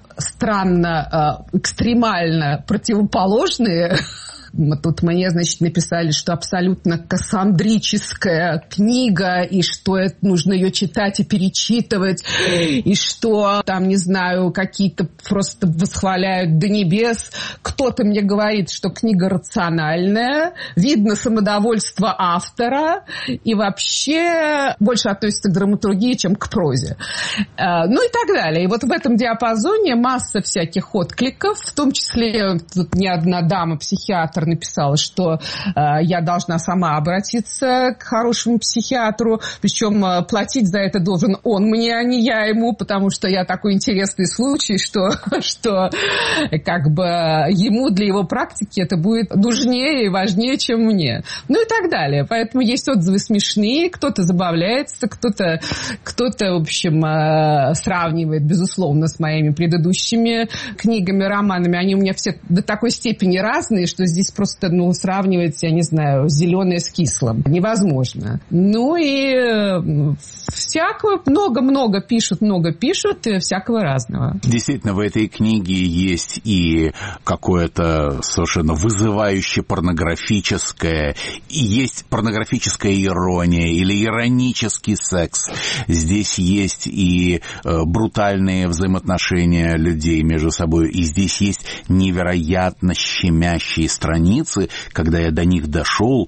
странно, экстремально противоположные. Тут мне, значит, написали, что абсолютно кассандрическая книга, и что это, нужно ее читать и перечитывать, и что там, не знаю, какие-то просто восхваляют до небес. Кто-то мне говорит, что книга рациональная, видно самодовольство автора, и вообще больше относится к драматургии, чем к прозе. Ну и так далее. И вот в этом диапазоне масса всяких откликов, в том числе тут не одна дама-психиатр написала, что э, я должна сама обратиться к хорошему психиатру, причем э, платить за это должен он мне, а не я ему, потому что я такой интересный случай, что, что как бы ему для его практики это будет нужнее и важнее, чем мне. Ну и так далее. Поэтому есть отзывы смешные, кто-то забавляется, кто-то, кто-то в общем, э, сравнивает, безусловно, с моими предыдущими книгами, романами. Они у меня все до такой степени разные, что здесь просто, ну, сравнивать, я не знаю, зеленое с кислым. Невозможно. Ну и всякого, много-много пишут, много пишут, и всякого разного. Действительно, в этой книге есть и какое-то совершенно вызывающе порнографическое, и есть порнографическая ирония или иронический секс. Здесь есть и брутальные взаимоотношения людей между собой, и здесь есть невероятно щемящие страницы, когда я до них дошел,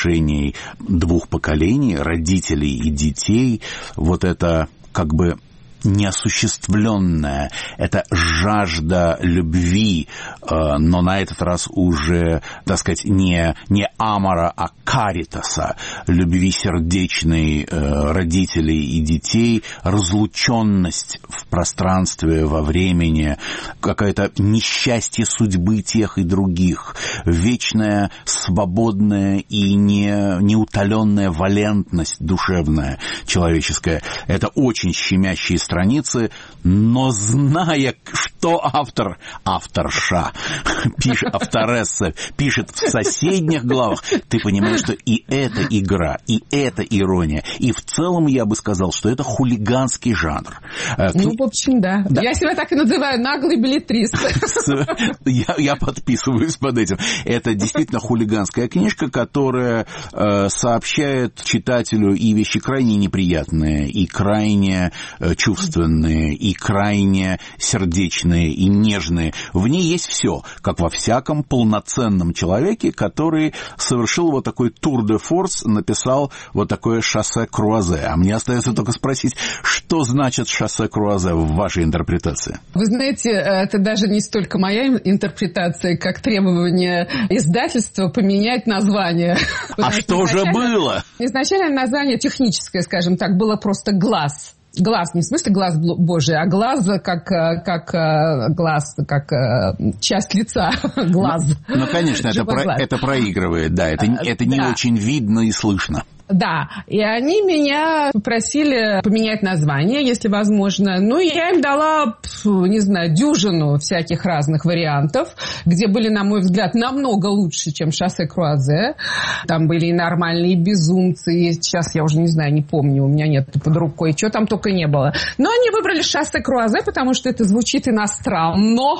взаимоотношений двух поколений, родителей и детей. Вот это как бы неосуществленное, это жажда любви, но на этот раз уже, так сказать, не, не амора, а каритаса, любви сердечной родителей и детей, разлученность в пространстве, во времени, какое-то несчастье судьбы тех и других, вечная свободная и не, неутоленная валентность душевная, человеческая. Это очень щемящие страницы, но зная, что автор, авторша, пишет, авторесса, пишет в соседних главах, ты понимаешь, что и это игра, и это ирония, и в целом я бы сказал, что это хулиганский жанр. Ну, в общем, да. да. Я себя так и называю, наглый беллетрист. Я, я подписываюсь под этим. Это действительно хулиганская книжка, которая э, сообщает читателю и вещи крайне неприятные, и крайне э, чувственные, и крайне сердечные, и нежные. В ней есть все, как во всяком полноценном человеке, который совершил вот такой тур-де-форс, написал вот такое шоссе-круазе. А мне остается только спросить, что значит шоссе-круазе в вашей интерпретации? Вы знаете, это даже не столько моя интерпретация, как требование издательства поменять название. А что же было? Изначально название техническое, скажем так, было просто «Глаз». Глаз, не в смысле глаз Божий, а глаз как, как глаз, как часть лица, глаз. Ну, ну конечно, это, про, это проигрывает, да, это, это не да. очень видно и слышно. Да, и они меня попросили поменять название, если возможно. Ну, и я им дала, не знаю, дюжину всяких разных вариантов, где были, на мой взгляд, намного лучше, чем «Шоссе-круазе». Там были и нормальные безумцы, и сейчас я уже не знаю, не помню, у меня нет под рукой, чего там только не было. Но они выбрали «Шоссе-круазе», потому что это звучит иностранно.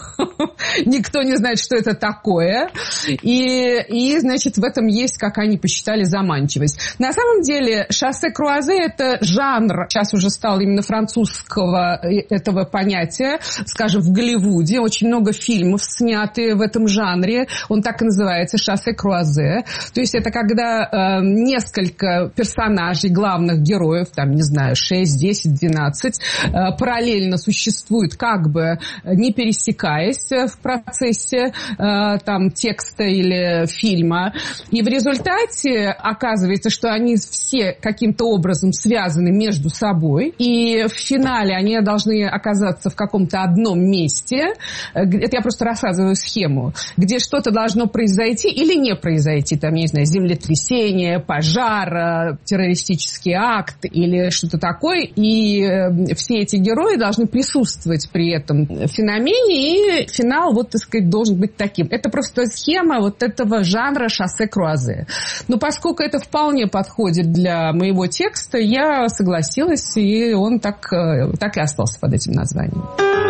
Никто не знает, что это такое. И, и, значит, в этом есть, как они посчитали, заманчивость. На самом деле, шоссе-круазе – это жанр, сейчас уже стал именно французского этого понятия, скажем, в Голливуде. Очень много фильмов сняты в этом жанре. Он так и называется – шоссе-круазе. То есть это когда э, несколько персонажей, главных героев, там, не знаю, шесть, десять, двенадцать, э, параллельно существуют, как бы не пересекаясь в процессе э, там, текста или фильма. И в результате оказывается, что они все каким-то образом связаны между собой. И в финале они должны оказаться в каком-то одном месте. Это я просто рассказываю схему. Где что-то должно произойти или не произойти. Там, я не знаю, землетрясение, пожар, террористический акт или что-то такое. И э, все эти герои должны присутствовать при этом феномене. И финал, вот, так сказать, должен быть таким. Это просто схема вот этого жанра шоссе-круазе. Но поскольку это вполне подходит для моего текста, я согласилась, и он так, так и остался под этим названием.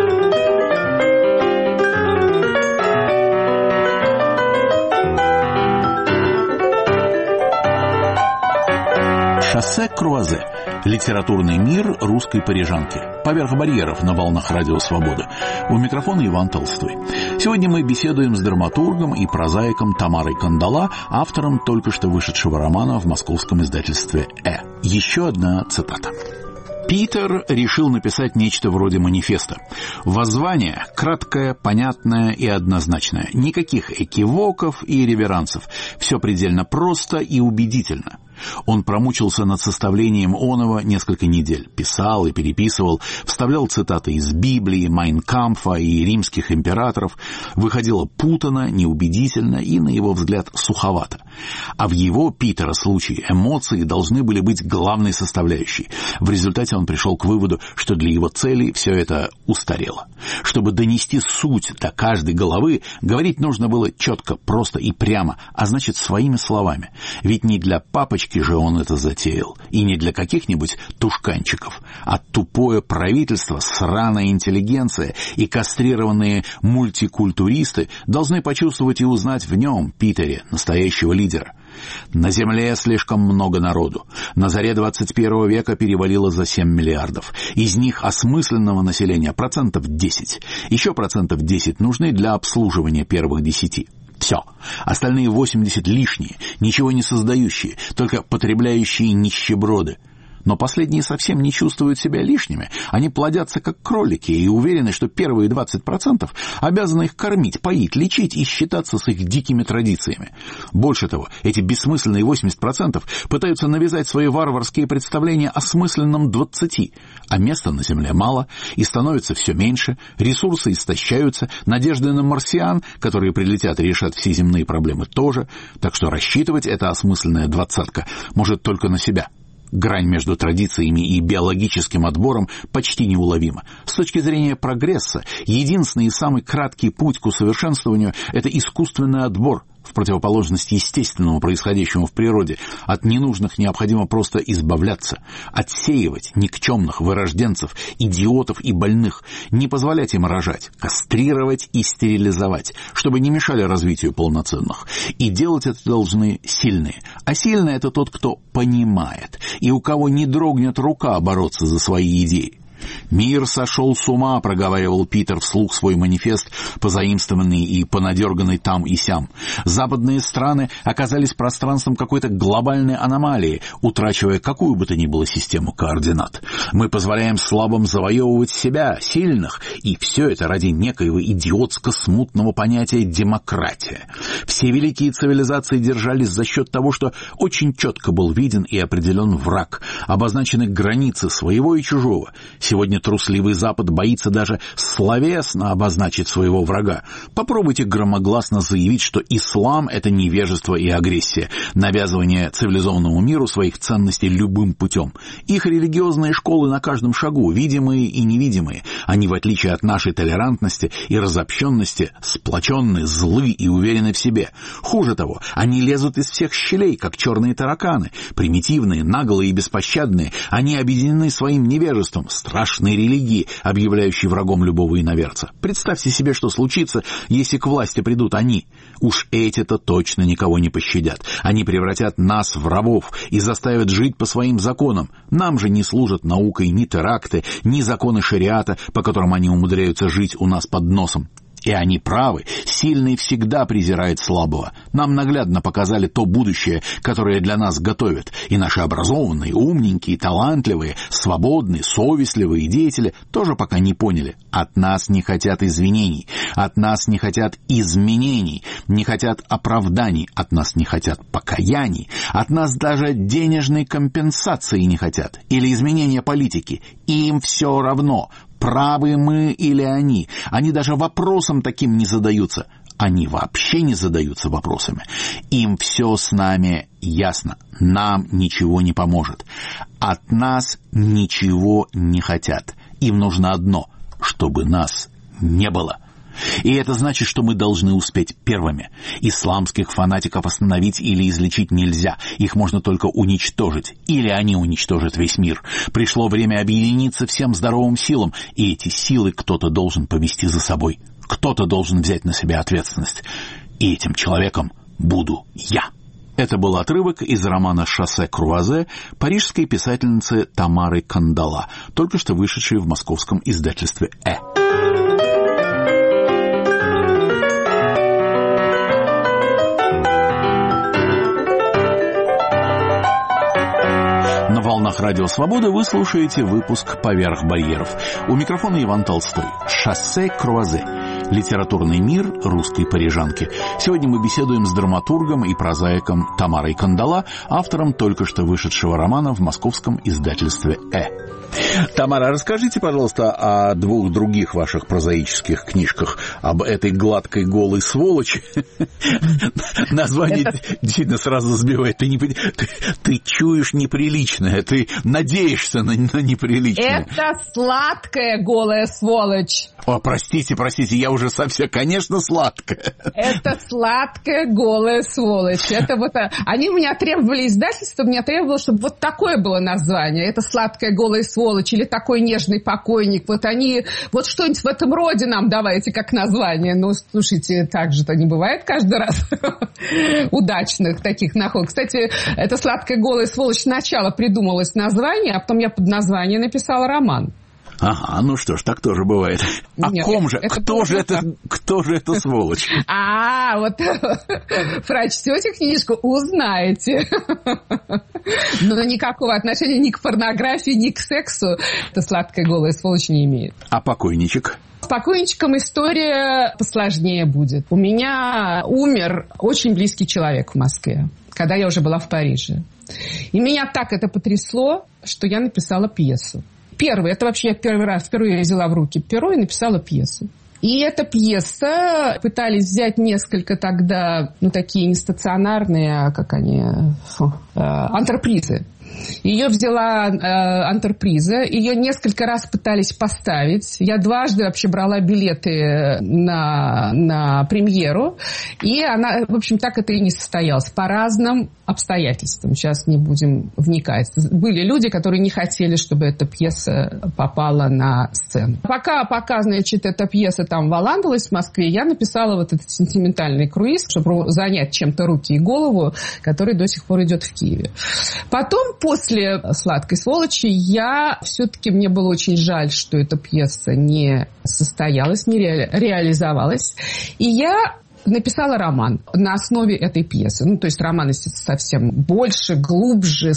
Шоссе-круазе. Литературный мир русской парижанки. Поверх барьеров на волнах Радио Свобода. У микрофона Иван Толстой. Сегодня мы беседуем с драматургом и прозаиком Тамарой Кандала, автором только что вышедшего романа в московском издательстве «Э». Еще одна цитата. Питер решил написать нечто вроде манифеста. Воззвание краткое, понятное и однозначное. Никаких экивоков и реверансов. Все предельно просто и убедительно. Он промучился над составлением оного несколько недель. Писал и переписывал, вставлял цитаты из Библии, Майн Кампфа и римских императоров. Выходило путано, неубедительно и, на его взгляд, суховато. А в его, Питера, случае эмоции должны были быть главной составляющей. В результате он пришел к выводу, что для его целей все это устарело. Чтобы донести суть до каждой головы, говорить нужно было четко, просто и прямо, а значит, своими словами. Ведь не для папочки же он это затеял, и не для каких-нибудь тушканчиков, а тупое правительство, сраная интеллигенция и кастрированные мультикультуристы должны почувствовать и узнать в нем, Питере, настоящего лидера. На Земле слишком много народу. На заре двадцать первого века перевалило за семь миллиардов. Из них осмысленного населения процентов десять. Еще процентов десять нужны для обслуживания первых десяти. Все. Остальные восемьдесят лишние, ничего не создающие, только потребляющие нищеброды. Но последние совсем не чувствуют себя лишними. Они плодятся как кролики и уверены, что первые двадцать процентов обязаны их кормить, поить, лечить и считаться с их дикими традициями. Больше того, эти бессмысленные восемьдесят процентов пытаются навязать свои варварские представления о смысленном двадцати, а места на Земле мало и становится все меньше, ресурсы истощаются, надежды на марсиан, которые прилетят и решат все земные проблемы, тоже, так что рассчитывать эта осмысленная двадцатка может только на себя. Грань между традициями и биологическим отбором почти неуловима. С точки зрения прогресса, единственный и самый краткий путь к усовершенствованию – это искусственный отбор, в противоположность естественному, происходящему в природе. От ненужных необходимо просто избавляться, отсеивать никчемных вырожденцев, идиотов и больных, не позволять им рожать, кастрировать и стерилизовать, чтобы не мешали развитию полноценных. И делать это должны сильные. А сильный – это тот, кто понимает, и у кого не дрогнет рука бороться за свои идеи. «Мир сошел с ума», — проговаривал Питер вслух свой манифест, позаимствованный и понадерганный там и сям. Западные страны оказались пространством какой-то глобальной аномалии, утрачивая какую бы то ни было систему координат. Мы позволяем слабым завоевывать себя, сильных, и все это ради некоего идиотско-смутного понятия «демократия». Все великие цивилизации держались за счет того, что очень четко был виден и определен враг, обозначены границы своего и чужого. Сегодня трусливый Запад боится даже словесно обозначить своего врага. Попробуйте громогласно заявить, что ислам – это невежество и агрессия, навязывание цивилизованному миру своих ценностей любым путем. Их религиозные школы на каждом шагу, видимые и невидимые. Они, в отличие от нашей толерантности и разобщенности, сплоченны, злы и уверены в себе. Хуже того, они лезут из всех щелей, как черные тараканы. Примитивные, наглые и беспощадные, они объединены своим невежеством, страшной религии, объявляющей врагом любого иноверца. Представьте себе, что случится, если к власти придут они. Уж эти-то точно никого не пощадят. Они превратят нас в рабов и заставят жить по своим законам. Нам же не служат наукой ни теракты, ни законы шариата, по которым они умудряются жить у нас под носом. И они правы, сильный всегда презирает слабого. Нам наглядно показали то будущее, которое для нас готовят, и наши образованные, умненькие, талантливые, свободные, совестливые деятели тоже пока не поняли. От нас не хотят извинений, от нас не хотят изменений, не хотят оправданий, от нас не хотят покаяний, от нас даже денежной компенсации не хотят, или изменения политики. Им все равно, правы мы или они. Они даже вопросом таким не задаются. Они вообще не задаются вопросами. Им все с нами ясно. Нам ничего не поможет. От нас ничего не хотят. Им нужно одно, чтобы нас не было. И это значит, что мы должны успеть первыми. Исламских фанатиков остановить или излечить нельзя. Их можно только уничтожить. Или они уничтожат весь мир. Пришло время объединиться всем здоровым силам. И эти силы кто-то должен повести за собой. Кто-то должен взять на себя ответственность. И этим человеком буду я. Это был отрывок из романа «Шоссе Круазе» парижской писательницы Тамары Кандала, только что вышедшей в московском издательстве «Э». На волнах Радио Свобода вы слушаете выпуск «Поверх барьеров». У микрофона Иван Толстой. «Шоссе Круазе». Литературный мир русской парижанки. Сегодня мы беседуем с драматургом и прозаиком Тамарой Кандала, автором только что вышедшего романа в московском издательстве «Э». Тамара, расскажите, пожалуйста, о двух других ваших прозаических книжках, об этой гладкой голой сволочи. Название действительно сразу сбивает. Ты чуешь неприличное, ты надеешься на неприличное. Это сладкая голая сволочь. О, простите, простите, я уже совсем, конечно, сладкая. Это сладкая голая сволочь. Это вот, они у меня требовали, издательство мне требовало, чтобы вот такое было название. Это сладкая голая сволочь или такой нежный покойник. Вот они, вот что-нибудь в этом роде нам давайте как название. Ну, слушайте, так же-то не бывает каждый раз удачных таких находок. Кстати, эта сладкая голая сволочь сначала придумалось название, а потом я под название написала роман. Ага, ну что ж, так тоже бывает. О Нет, ком же? Это кто же это, кто же это сволочь? А, вот прочтете книжку, узнаете. Но никакого отношения ни к порнографии, ни к сексу эта сладкая голая сволочь не имеет. А покойничек? С покойничком история посложнее будет. У меня умер очень близкий человек в Москве, когда я уже была в Париже. И меня так это потрясло, что я написала пьесу. Первый, это вообще я первый раз, впервые взяла в руки перо и написала пьесу. И эта пьеса, пытались взять несколько тогда, ну, такие не стационарные, а как они, фу, э, антрепризы. Ее взяла э, антреприза, ее несколько раз пытались поставить. Я дважды вообще брала билеты на, на премьеру, и она, в общем, так это и не состоялось. По разным обстоятельствам. Сейчас не будем вникать. Были люди, которые не хотели, чтобы эта пьеса попала на сцену. Пока, пока, значит, эта пьеса там валандалась в Москве, я написала вот этот сентиментальный круиз, чтобы занять чем-то руки и голову, который до сих пор идет в Киеве. Потом, после «Сладкой сволочи», я все-таки, мне было очень жаль, что эта пьеса не состоялась, не ре, реализовалась. И я написала роман на основе этой пьесы. Ну, то есть роман, естественно, совсем больше, глубже,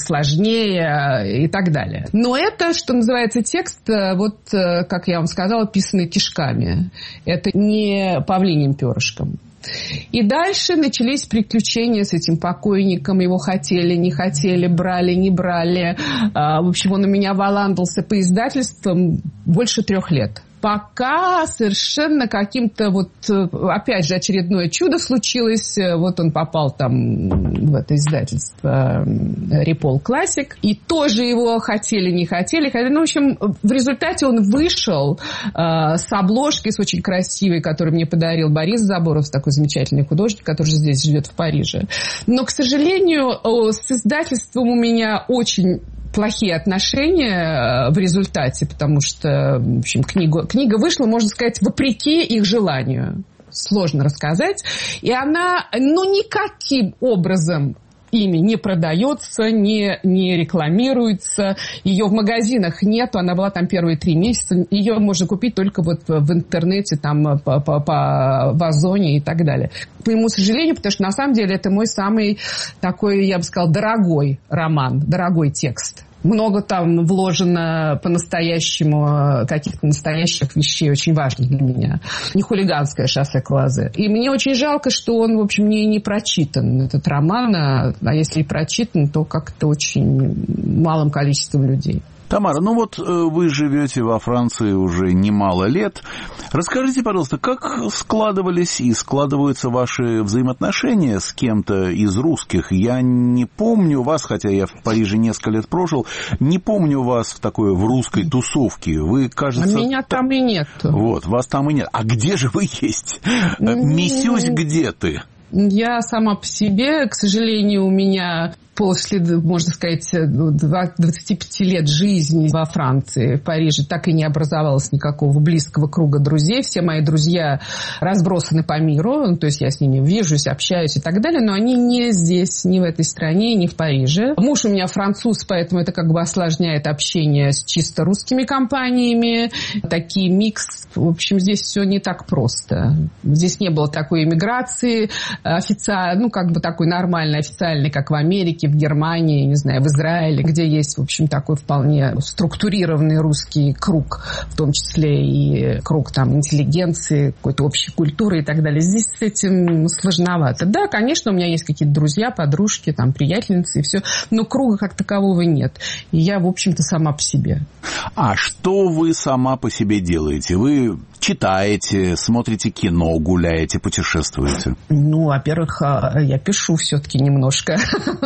сложнее и так далее. Но это, что называется, текст, вот, как я вам сказала, писанный кишками. Это не павлиним перышком. И дальше начались приключения с этим покойником. Его хотели, не хотели, брали, не брали. В общем, он у меня валандался по издательствам больше трех лет. Пока совершенно каким-то вот, опять же, очередное чудо случилось. Вот он попал там в это издательство Репол Классик. И тоже его хотели, не хотели. Ну, в общем, в результате он вышел э, с обложкой, с очень красивой, которую мне подарил Борис Заборов, такой замечательный художник, который же здесь живет в Париже. Но, к сожалению, с издательством у меня очень плохие отношения в результате, потому что, в общем, книга, книга вышла, можно сказать, вопреки их желанию. Сложно рассказать. И она, ну, никаким образом ими не продается, не, не рекламируется. Ее в магазинах нет, она была там первые три месяца. Ее можно купить только вот в интернете, там, по, по, по, в Озоне и так далее. К моему сожалению, потому что на самом деле это мой самый такой, я бы сказала, дорогой роман, дорогой текст. Много там вложено по-настоящему каких-то настоящих вещей, очень важных для меня. Не хулиганское шоссе Клазе. И мне очень жалко, что он, в общем, не, не прочитан, этот роман. А, а если и прочитан, то как-то очень малым количеством людей. Тамара, ну вот вы живете во Франции уже немало лет. Расскажите, пожалуйста, как складывались и складываются ваши взаимоотношения с кем-то из русских? Я не помню вас, хотя я в Париже несколько лет прожил, не помню вас в такой, в русской тусовке. Вы, кажется... А меня там и нет. Вот, вас там и нет. А где же вы есть? Мисюсь, где ты? Я сама по себе, к сожалению, у меня после, можно сказать, двадцати пяти лет жизни во Франции, в Париже, так и не образовалось никакого близкого круга друзей. Все мои друзья разбросаны по миру, то есть я с ними вижусь, общаюсь и так далее, но они не здесь, не в этой стране, не в Париже. Муж у меня француз, поэтому это как бы осложняет общение с чисто русскими компаниями. Такие микс. В общем, здесь все не так просто. Здесь не было такой иммиграции официальной, ну, как бы такой нормальной, официальной, как в Америке, в Германии, не знаю, в Израиле, где есть, в общем, такой вполне структурированный русский круг, в том числе и круг там интеллигенции, какой-то общей культуры и так далее. Здесь с этим сложновато. Да, конечно, у меня есть какие-то друзья, подружки, там, приятельницы и все, но круга как такового нет. И я, в общем-то, сама по себе. А что вы сама по себе делаете? Вы читаете, смотрите кино, гуляете, путешествуете? Ну, во-первых, я пишу все-таки немножко.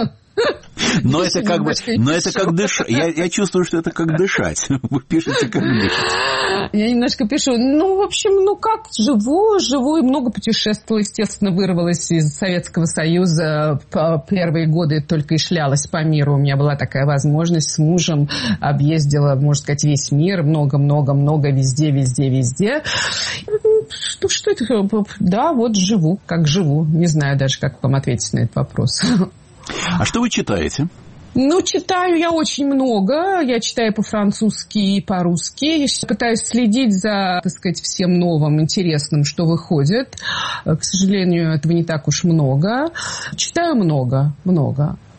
Но это как бы, но это как дышать. Я, я чувствую, что это как дышать. Вы пишете, как дышать. Я немножко пишу. Ну, в общем, ну как, живу, живу и много путешествовала. Естественно, вырвалась из Советского Союза. По первые годы только и шлялась по миру. У меня была такая возможность. С мужем объездила, можно сказать, весь мир. Много-много-много, везде, везде, везде. Ну, что это? Да, вот живу, как живу. Не знаю даже, как вам ответить на этот вопрос. А что вы читаете? Ну, читаю я очень много. Я читаю по-французски и по-русски. Я пытаюсь следить за, так сказать, всем новым, интересным, что выходит. К сожалению, этого не так уж много. Читаю много, много.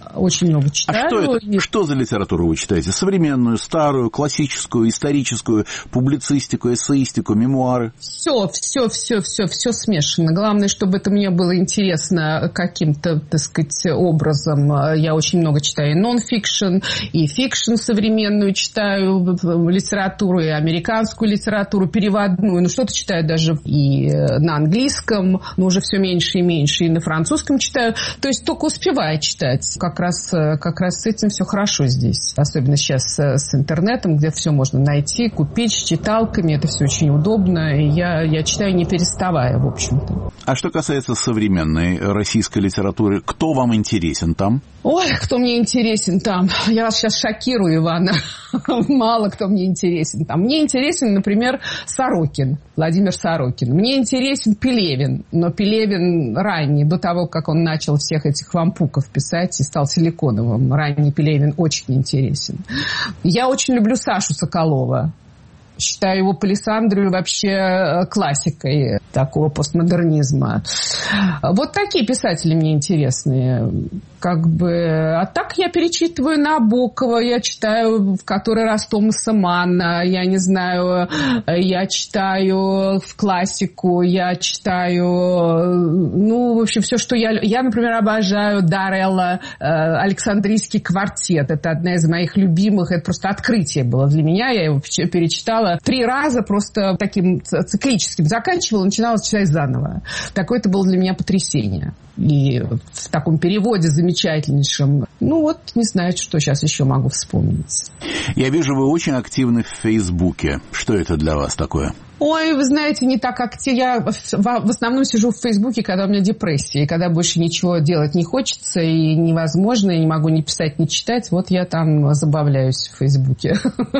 очень много читаю. А что это? И... Что за литературу вы читаете? Современную, старую, классическую, историческую, публицистику, эссеистику, мемуары? Все, все, все, все, все смешано. Главное, чтобы это мне было интересно каким-то, так сказать, образом. Я очень много читаю и нон-фикшн, и фикшн современную читаю, литературу, и американскую литературу, переводную. Ну, что-то читаю даже и на английском, но уже все меньше и меньше, и на французском читаю. То есть только успеваю читать. Как раз, как раз с этим все хорошо здесь. Особенно сейчас с интернетом, где все можно найти, купить, с читалками. Это все очень удобно. И я, я читаю не переставая, в общем-то. А что касается современной российской литературы, кто вам интересен там? Ой, кто мне интересен там? Я вас сейчас шокирую, Ивана. Мало кто мне интересен там. Мне интересен, например, Сорокин, Владимир Сорокин. Мне интересен Пелевин, но Пелевин ранний, до того, как он начал всех этих вампуков писать и стал Силиконовым. Ранний Пелевин очень интересен. Я очень люблю Сашу Соколова. Считаю его палисандрию вообще классикой такого постмодернизма. Вот такие писатели мне интересные. Как бы... А так я перечитываю Набокова, я читаю в который раз Томаса Манна, я не знаю, я читаю в классику, я читаю, ну, в общем, все, что я... Я, например, обожаю Даррелла, Александрийский квартет. Это одна из моих любимых, это просто открытие было для меня. Я его перечитала три раза просто таким циклическим. Заканчивала, начинала читать заново. Такое-то было для меня потрясение. И в таком переводе замечательнейшем. Ну вот, не знаю, что сейчас еще могу вспомнить. Я вижу, вы очень активны в Фейсбуке. Что это для вас такое? Ой, вы знаете, не так активно. Я в основном сижу в Фейсбуке, когда у меня депрессия, и когда больше ничего делать не хочется, и невозможно, и не могу ни писать, ни читать. Вот я там забавляюсь в Фейсбуке.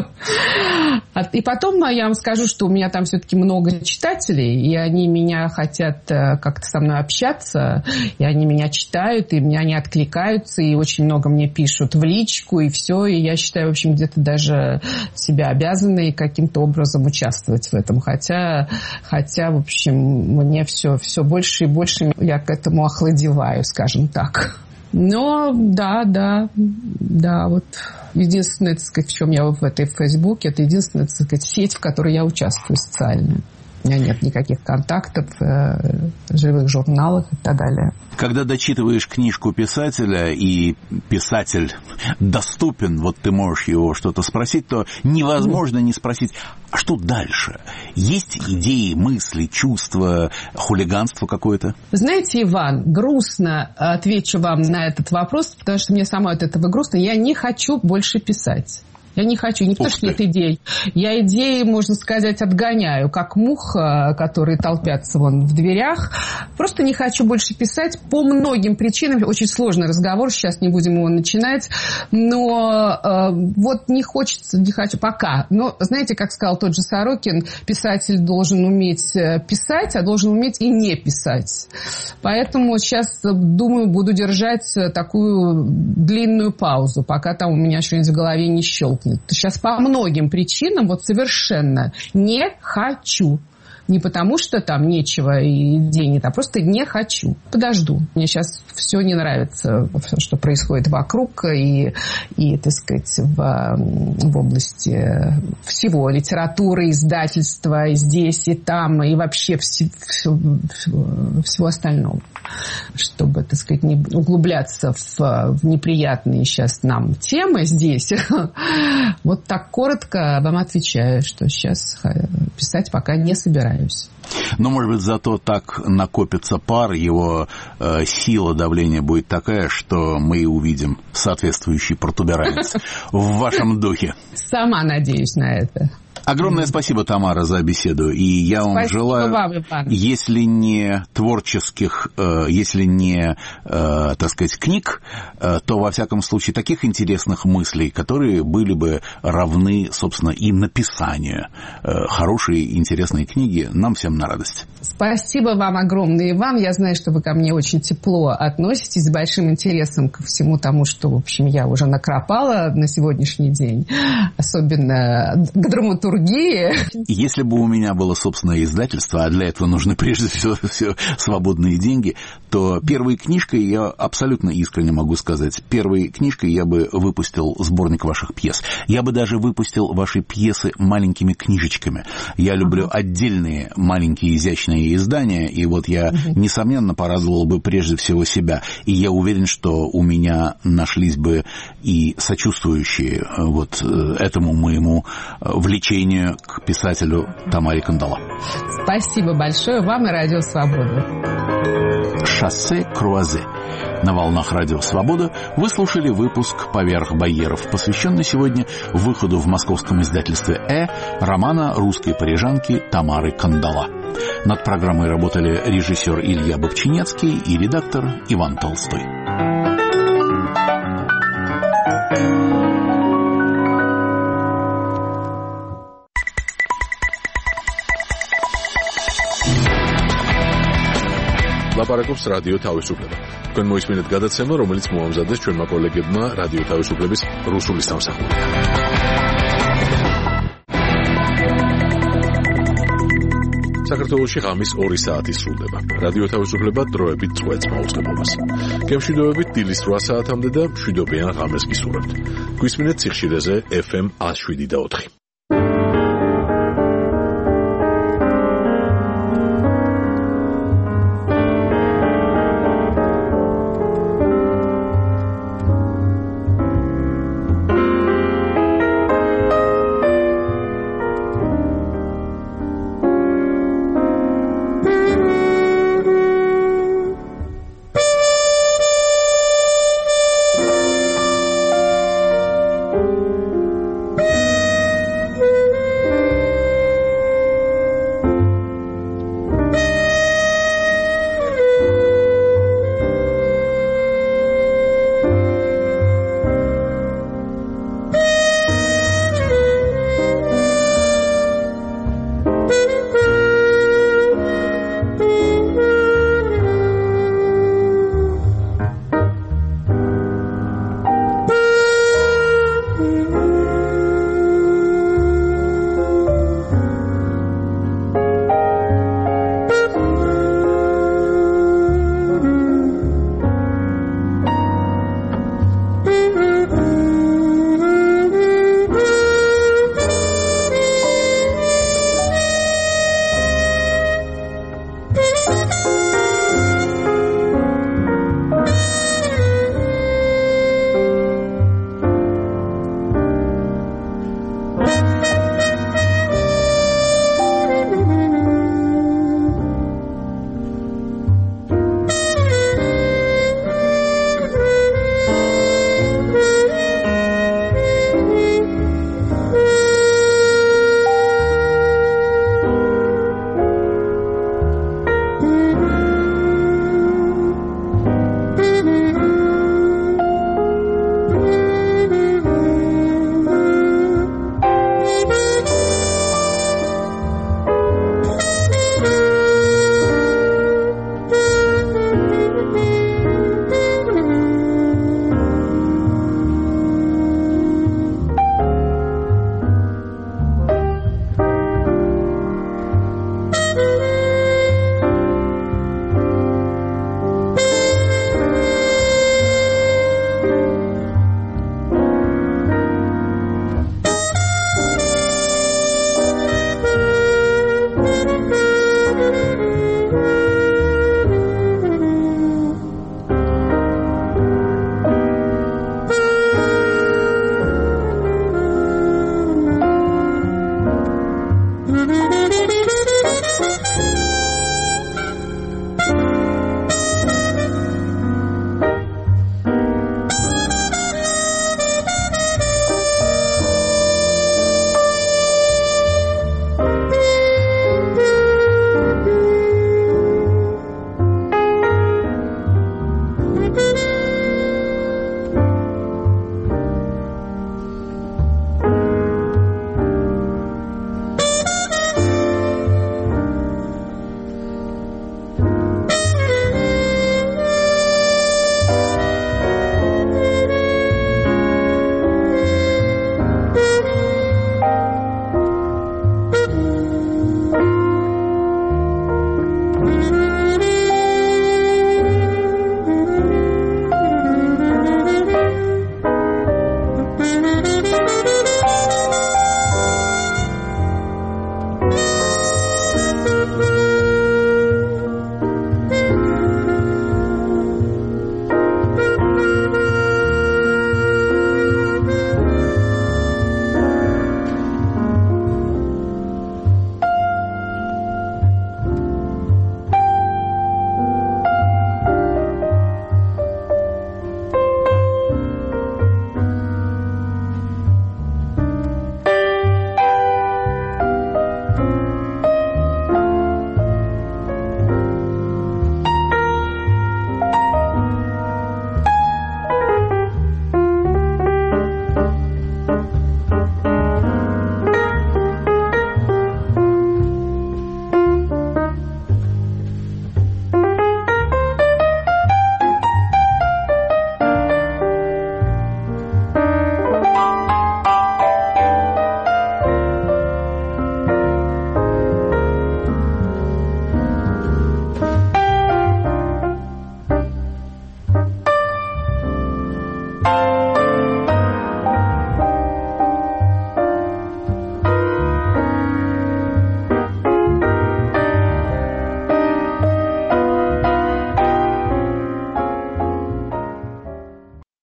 И потом я вам скажу, что у меня там все-таки много читателей, и они меня хотят как-то со мной общаться, и они меня читают, и мне они откликаются, и очень много мне пишут в личку, и все. И я считаю, в общем, где-то даже себя обязанной каким-то образом участвовать в этом. Хотя, хотя, в общем, мне все, все больше и больше я к этому охладеваю, скажем так. Но да, да, да, вот единственное, так сказать, в чем я в этой Фейсбуке, это единственная, так сказать, сеть, в которой я участвую социальная. У меня нет никаких контактов, э, живых журналах и так далее. Когда дочитываешь книжку писателя, и писатель доступен, вот ты можешь его что-то спросить, то невозможно не спросить, а что дальше? Есть идеи, мысли, чувства, хулиганство какое-то? Знаете, Иван, грустно отвечу вам на этот вопрос, потому что мне самой от этого грустно. Я не хочу больше писать. Я не хочу, не потому что нет идей. Я идеи, можно сказать, отгоняю, как мух, которые толпятся вон в дверях. Просто не хочу больше писать по многим причинам. Очень сложный разговор, сейчас не будем его начинать. Но э, вот не хочется, не хочу пока. Но, знаете, как сказал тот же Сорокин, писатель должен уметь писать, а должен уметь и не писать. Поэтому сейчас, думаю, буду держать такую длинную паузу, пока там у меня что-нибудь в голове не щелкнет. Сейчас по многим причинам вот совершенно не хочу. Не потому, что там нечего и денег, а просто не хочу. Подожду. Мне сейчас все не нравится, все, что происходит вокруг и, и так сказать, в, в области всего. Литературы, издательства, и здесь, и там, и вообще все, все, всего остального. Чтобы, так сказать, не углубляться в, в неприятные сейчас нам темы здесь. Вот так коротко вам отвечаю, что сейчас писать пока не собираюсь. Но, может быть, зато так накопится пар, его э, сила давления будет такая, что мы и увидим соответствующий протуберанец в вашем духе. Сама надеюсь на это. Огромное спасибо, Тамара, за беседу. И я вам спасибо желаю, вам, Иван. если не творческих, э, если не, э, так сказать, книг, э, то, во всяком случае, таких интересных мыслей, которые были бы равны, собственно, и написанию. Э, хорошие, интересные книги нам всем нужны. на радость. Спасибо вам огромное и вам. Я знаю, что вы ко мне очень тепло относитесь, с большим интересом ко всему тому, что, в общем, я уже накропала на сегодняшний день, особенно к драматургии. Если бы у меня было собственное издательство, а для этого нужны прежде всего все свободные деньги, то первой книжкой, я абсолютно искренне могу сказать, первой книжкой я бы выпустил сборник ваших пьес. Я бы даже выпустил ваши пьесы маленькими книжечками. Я люблю ага. отдельные маленькие изящные издания, и вот я, угу. несомненно, порадовал бы прежде всего себя. И я уверен, что у меня нашлись бы и сочувствующие вот этому моему влечению к писателю Тамаре Кандала. Спасибо большое вам и Радио Свобода. «Шоссе Круазе». На волнах Радио Свобода вы слушали выпуск «Поверх барьеров», посвященный сегодня выходу в московском издательстве «Э» романа русской парижанки Тамары Кандала. Над программой работали режиссер Илья Бобчинецкий и редактор Иван Толстой. ლაპარაკობს რადიო თავისუფლება. თქვენ მოისმინეთ გადაცემა, რომელიც მოამზადეს ჩვენმა კოლეგებმა რადიო თავისუფლების რუსული სამსახურიდან. საქართველოში ღამის ორი საათი სრულდება. რადიო თავისუფლება დროებით წვეთს მაუწყებლობას. გემშვიდობებით დილის რვა საათამდე და მშვიდობიან ღამეს გისურვებთ. გვისმინეთ სიხშირეზე ეფ ემ ათს შვიდი და ოთხი.